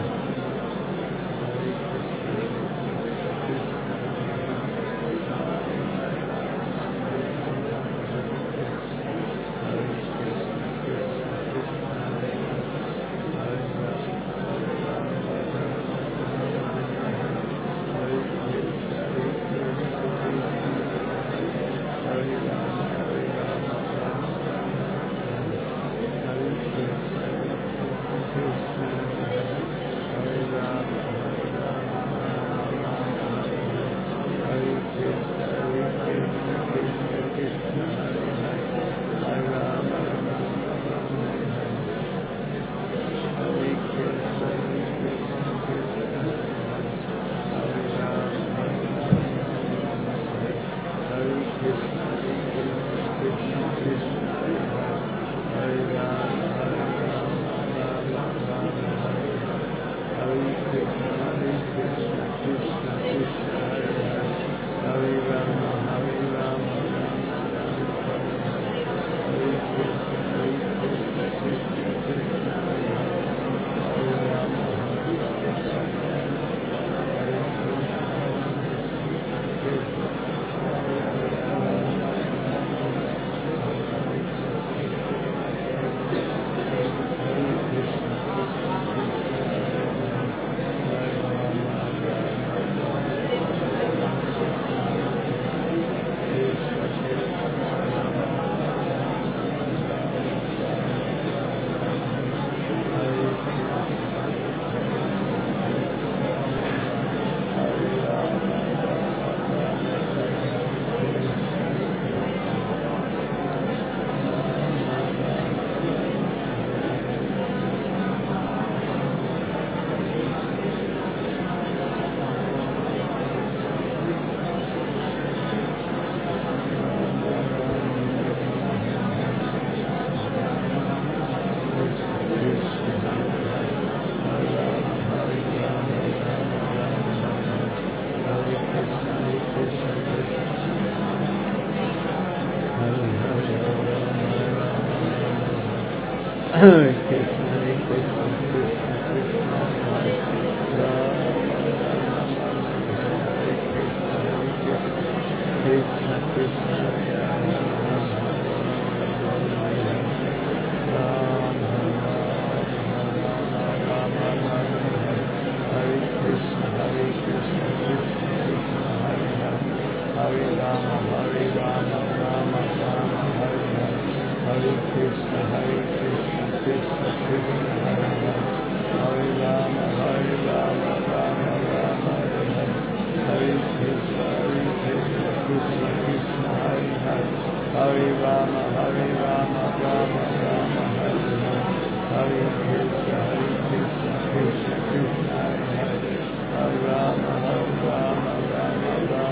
Krishna, Krishna Krishna, Hare Hare, Hare Rama, Hare Rama, Rama Rama,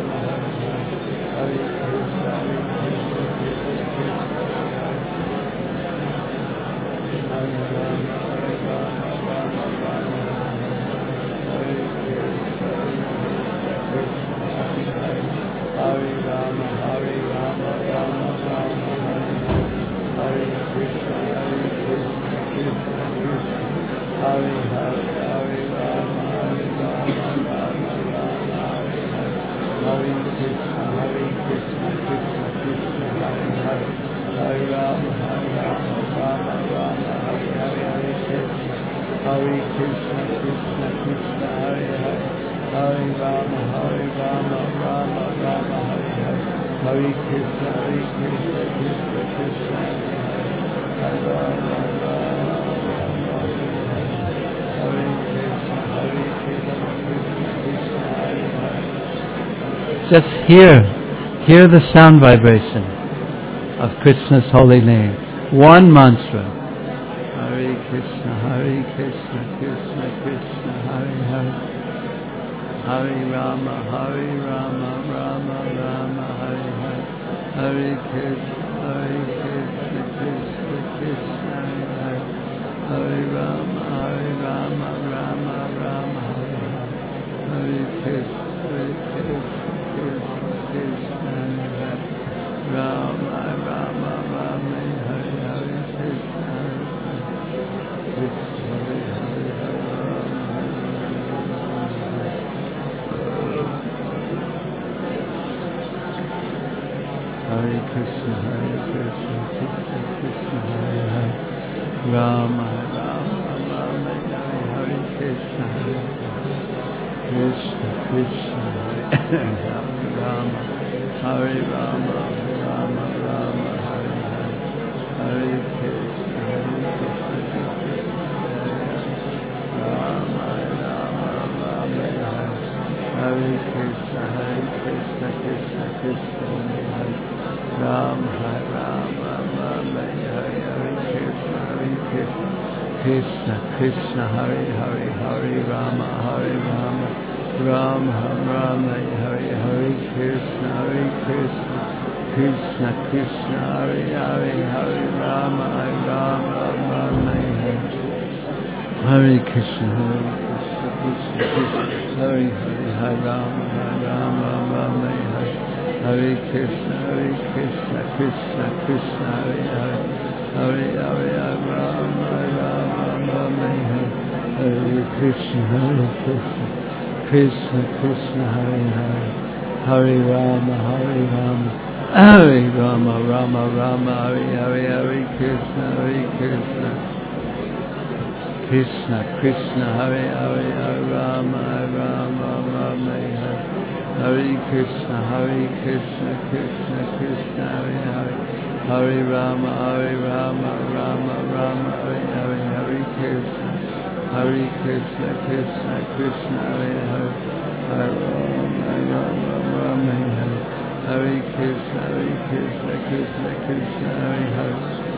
Just hear, hear the sound vibration of Krishna's holy name. One mantra. Hare Krishna, Hare Krishna, Krishna Krishna, Hare Hare. Hare Rama, Hare Rama, Rama Rama, Hare Hare. Hare Krishna, Hare Krishna, Krishna Krishna, Hare Hare. Hare Rama, Hare Rama, Rama Rama, Hare Hare. Hare Krishna, Hare Krishna. Rama Rama Rama Hare Hare Krishna Krishna Hare Hare Hare Krishna Hare Krishna Krishna Krishna Hare Hare Rama Rama Rama Hare Hare Krishna Krishna Krishna Hare Rama Hare Rama Rama Rama Hare Hare Hare Krishna Hare Krishna Rama Rama Rama Hare Krishna Hare Krishna Krishna Krishna Hare Rama Rama Rama Hare Hare Krishna Hare Krishna Krishna Krishna Hare Hare Hare Rama Hare Rama Rama Rama Hare Hare Krishna Hare Krishna Krishna Krishna Hare Hare Hare Rama Rama Rama Hare Krishna Hare Krishna Krishna Krishna Hare Hare Hare Rama Rama Rama Hare Krishna Hare Krishna Krishna Krishna Hare Hare Hare Hare Rama Rama Rama Hare Krishna Hare Krishna Krishna Krishna Hare Hare Hare Rama Hare Rama Hare Rama Rama Rama Hare Hare Hare Krishna Hare Krishna Krishna Krishna Hare Hare Hare Rama Rama Rama Hare Krishna Hare Krishna Krishna Krishna Hare Hare Hare Rama Hare Rama Rama Rama Hare Hare Hare Krishna Hare Krishna Krishna Krishna Hare Hare Hare Rama Rama Rama Hare Krishna Hare Krishna Krishna Krishna Hare Hare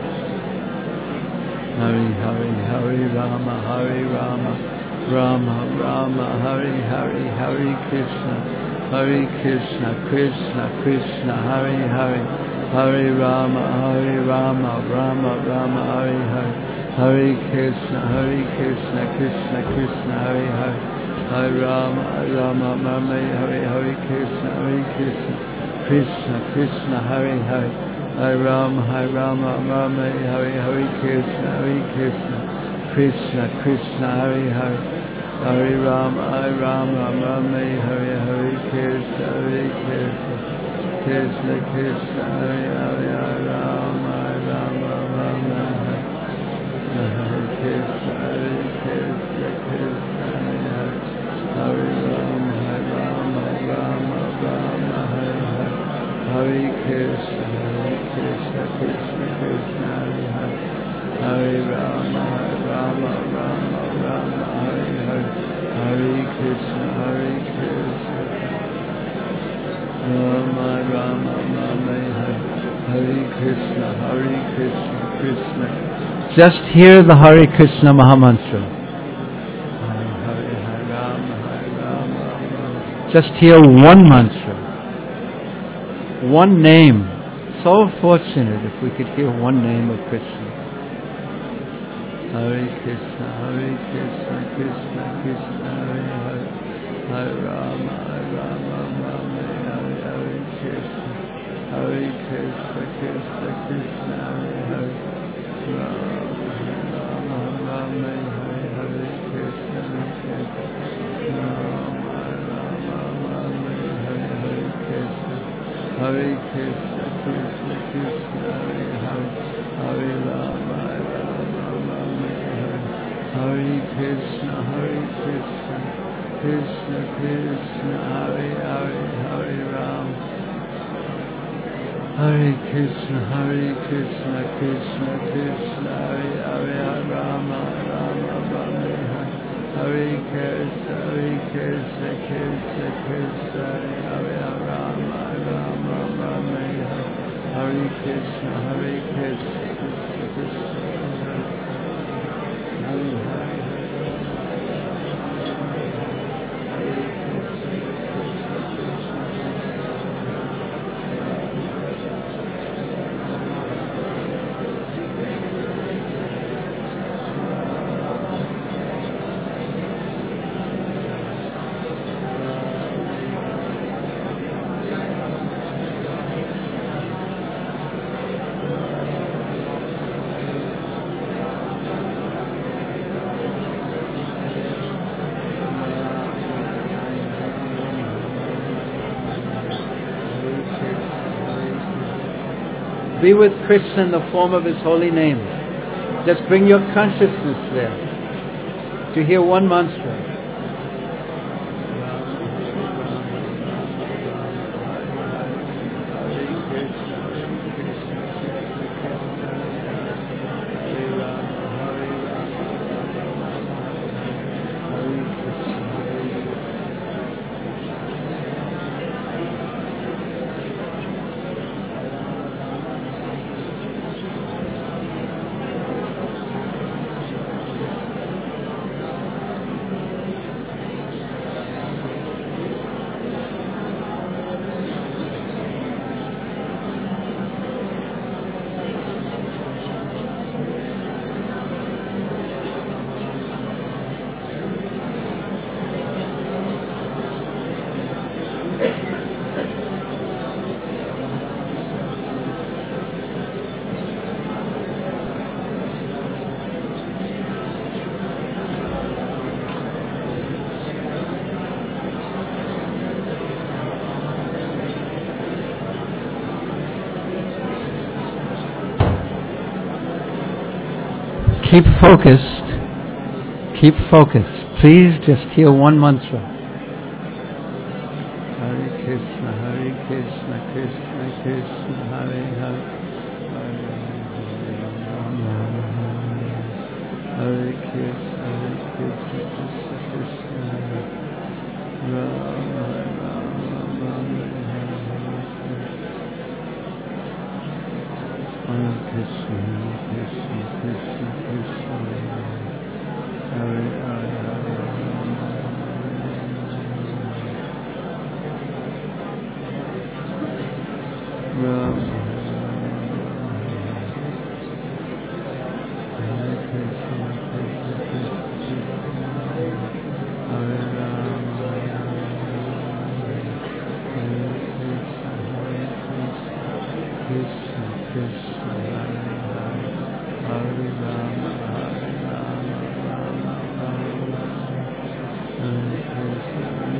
Hare Hare Hare Rama Hare Rama Rama Rama Hare Hare Hare Krishna Hare Krishna Krishna Krishna Hare Hare Hare Rama Hare Rama Rama Rama Hare Hare Hare Krishna Hare Krishna Krishna Krishna Hare Hare Hare Rama Rama Rama Hare Hare Krishna Hare Krishna Krishna Krishna Hare Hare Hare Rama Hare Rama Rama Hare Hare Krishna Hare Krishna Krishna Krishna Hare Hare Hare Rama Hare Rama Rama Hare Hare Krishna Hare Krishna Krishna Krishna Hare Hare Hare Rama Rama Rama Hare Krishna Hare Krishna Krishna Hare Hare Rama Hare Rama Rama Rama Hare Hare Hare Krishna Hare Krishna Krishna Krishna Hare Hare Hare Rama Hare Rama Rama Rama Hare Hare Hare Krishna Hare Krishna Rama Rama Rama Hare Hare Krishna Hare Krishna Krishna. Just hear the Hare Krishna Mahamantra. Hare Hare Hare Rama Hare Rama Rama. Just hear one mantra, one name. So fortunate if we could hear one name of Krishna. Hare Krishna, Hare Krishna, Krishna Krishna, Hare Hare, Hare Rama, Rama Rama, Hare Hare Krishna, Hare Krishna, Krishna Krishna, Hare Hare, Rama Rama, Hare Hare Krishna, Rama Rama, Hare Hare Krishna, Hare Krishna, Krishna Krishna, Hare Hare, Hare Rama, Rama Rama, Hare Krishna, Hare Krishna, Krishna Krishna, Hare Hare, Hare Rama, Hare Krishna, Hare Krishna, Krishna Krishna, Hare Hare, Rama, Rama Rama, Hare Krishna, Hare Krishna, Krishna Krishna, Hare Hare, Rama, Rama Rama, Hare Krishna, Hare Krishna, Krishna Krishna, Hare Hare. Be with Krishna in the form of His holy name. Just bring your consciousness there to hear one mantra. Keep focused. Keep focused. Please just hear one mantra. Hare Krishna, Hare Krishna, Krishna Krishna, Hare Hare, Hare Krishna, Hare Krishna, Krishna Krishna, Hare Rama, Rama Rama, Hare Krishna, Hare Krishna, Krishna Krishna, Hare Hare, Hare Rama, Hare Krishna, Krishna Krishna, Hare Rama, Hare Krishna, Krishna Krishna, Hare Hare Rama, Hare Rama, Rama Rama, Hare Krishna, Hare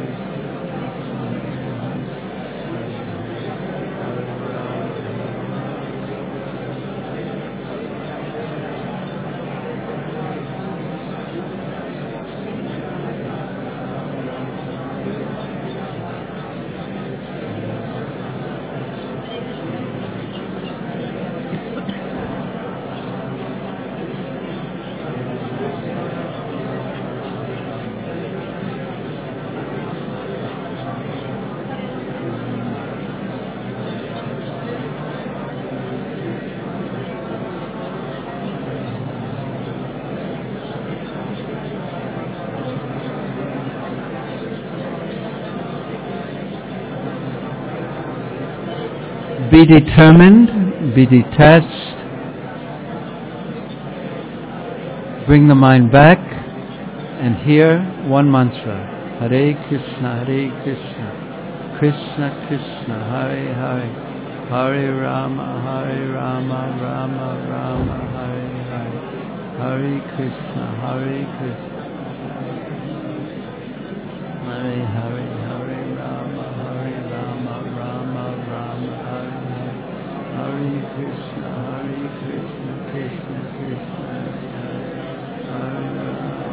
Be determined, be detached, bring the mind back and hear one mantra. Hare Krishna, Hare Krishna, Krishna Krishna, Hare Hare, Hare Rama, Hare Rama, Rama Rama, Hare Hare, Hare Krishna, Hare Krishna, Hare Hare, Hare Rama, Hare Rama, Rama Rama, Hare Hare, Hare Krishna, Hare Krishna, Krishna Krishna, Hare Hare, Hare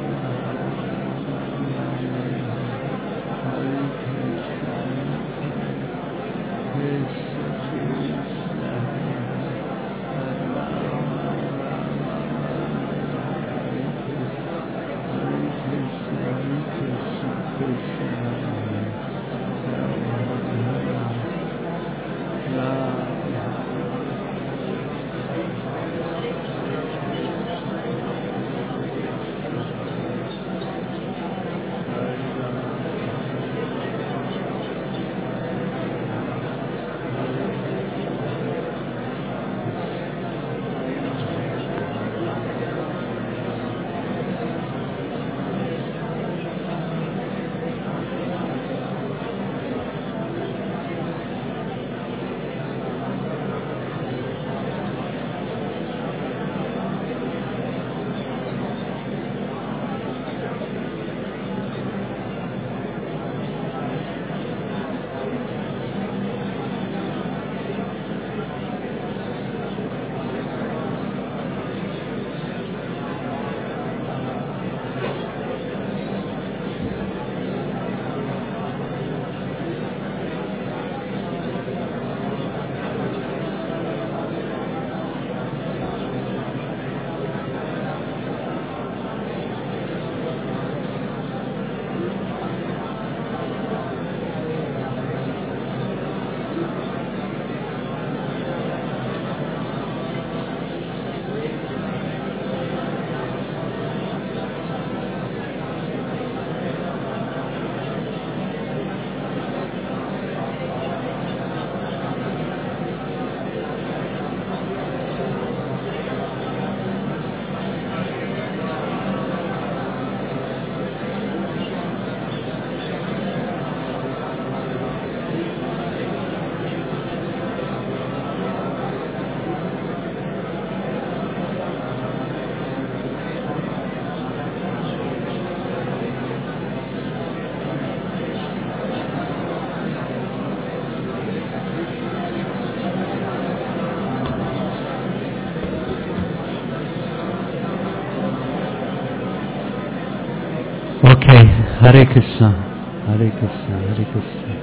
Okay, Hare Krishna, Hare Krishna, Hare Krishna.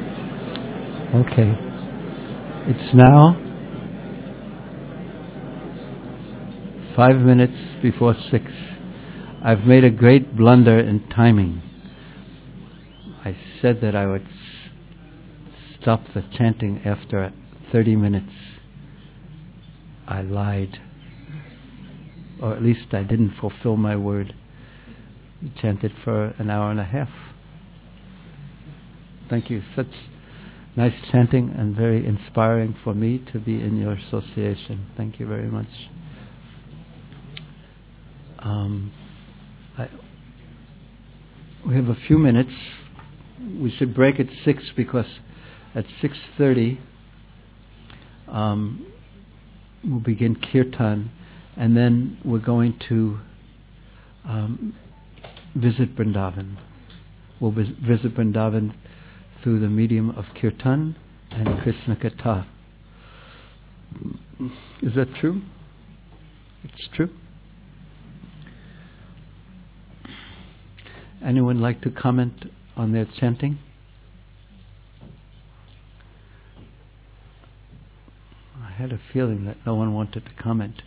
Okay, it's now five minutes before six. I've made a great blunder in timing. I said that I would s- stop the chanting after thirty minutes. I lied, or at least I didn't fulfill my word. We chanted for an hour and a half. Thank you. Such nice chanting and very inspiring for me to be in your association. Thank you very much. Um, I, we have a few minutes. We should break at six because at six thirty um, we'll begin kirtan, and then we're going to um, visit Vrindavan. We'll vis- visit Vrindavan through the medium of kirtan and Krishna Katha. Is that true? It's true. Anyone like to comment on their chanting? I had a feeling that no one wanted to comment.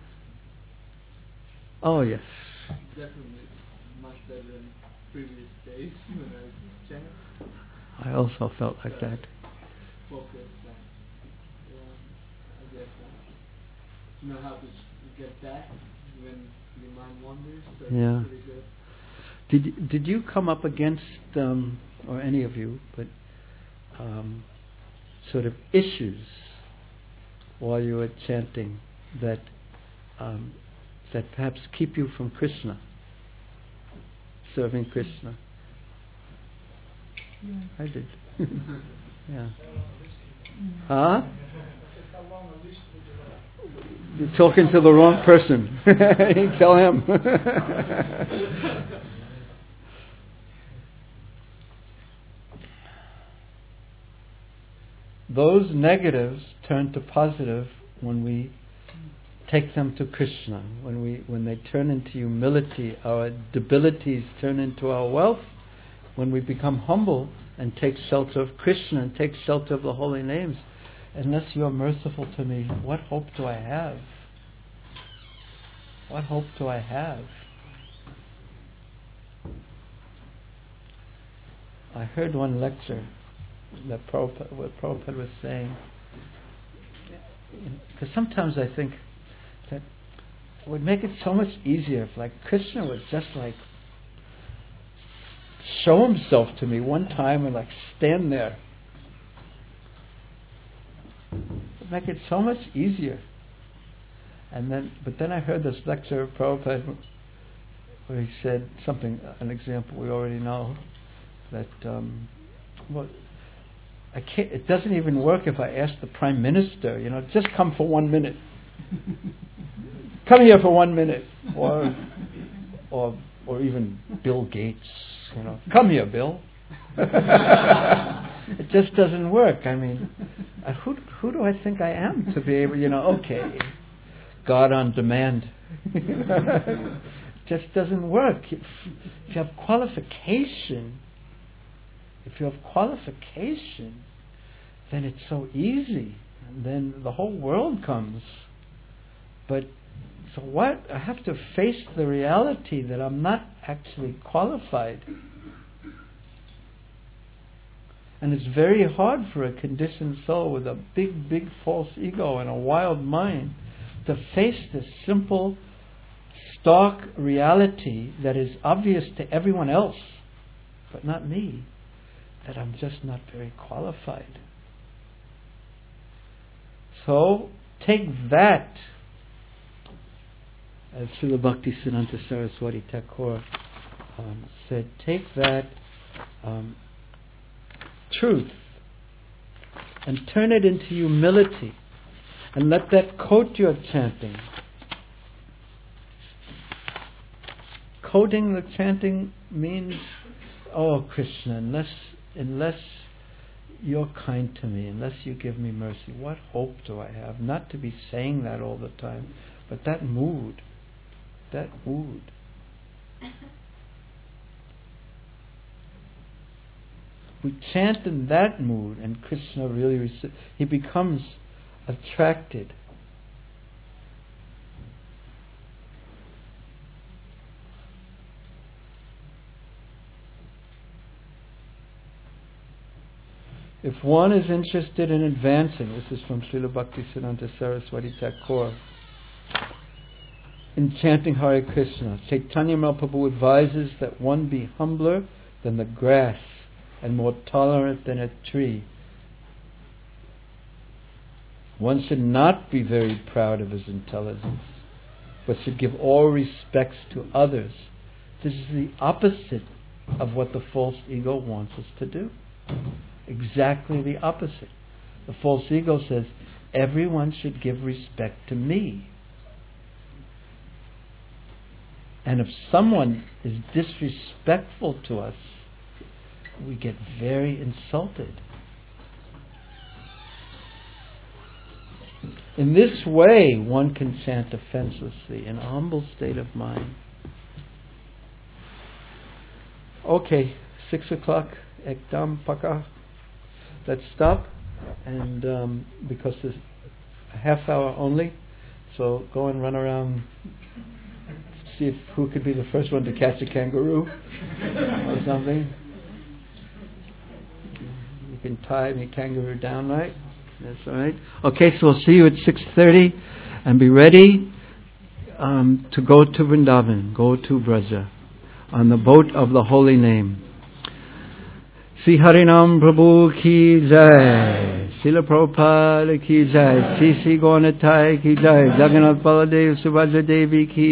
Oh yes. Definitely much better than previous days when I was chanting. I also felt like uh, that. Focus and um, I guess uh, you know how to get back when your mind wanders. So Yeah. it's pretty good. Did did you come up against, um, or any of you, but um, sort of issues while you were chanting that um, that perhaps keep you from Krishna, serving Krishna? Yeah. I did. Yeah. Huh? You're talking to the wrong person. Tell him. Those negatives turn to positive when we take them to Krishna. When we, when they turn into humility, our debilities turn into our wealth. When we become humble and take shelter of Krishna and take shelter of the holy names, unless you are merciful to me, what hope do I have? What hope do I have? I heard one lecture that Prabhupada, what Prabhupada was saying, because sometimes I think that it would make it so much easier if like Krishna would just like show himself to me one time and like stand there. It would make it so much easier. And then, but then I heard this lecture of Prabhupada where he said something, an example we already know, that um, well, I can't, it doesn't even work if I ask the Prime Minister, you know, just come for one minute. Come here for one minute. Or or or even Bill Gates, you know. Come here, Bill. It just doesn't work. I mean, uh, who who do I think I am to be able, you know, okay, God on demand. Just doesn't work. If, if you have qualification, if you have qualification, then it's so easy. And then the whole world comes. But so what? I have to face the reality that I'm not actually qualified. And it's very hard for a conditioned soul with a big, big false ego and a wild mind to face this simple, stark reality that is obvious to everyone else, but not me, that I'm just not very qualified. So, take that, as Srila Bhaktisiddhanta Saraswati Thakur um, said, take that um, truth and turn it into humility and let that coat your chanting. Coating the chanting means, oh Krishna, unless unless you're kind to me, unless you give me mercy, what hope do I have? Not to be saying that all the time, but that mood, that mood. We chant in that mood, and Krishna really, rec- he becomes attracted. If one is interested in advancing, this is from Srila Bhaktisiddhanta Saraswati Thakur, in chanting Hare Krishna, Chaitanya Mahaprabhu advises that one be humbler than the grass and more tolerant than a tree. One should not be very proud of his intelligence, but should give all respects to others. This is the opposite of what the false ego wants us to do. Exactly the opposite. The false ego says, everyone should give respect to me. And if someone is disrespectful to us, we get very insulted. In this way, one can chant offenselessly in a humble state of mind. Okay, six o'clock, ekdam paka. Let's stop, and um, because there's a half hour only, so go and run around, see if who could be the first one to catch a kangaroo or something. You can tie the kangaroo down, right? That's all right. Okay, so we'll see you at six thirty, and be ready um, to go to Vrindavan, go to Braja, on the boat of the holy name. Sri Harinam Prabhu ki jai, Srila Prabhupada ki jai, Sri Sri Gauranitai ki jai, Jagannath Baladev Subhadra Devi ki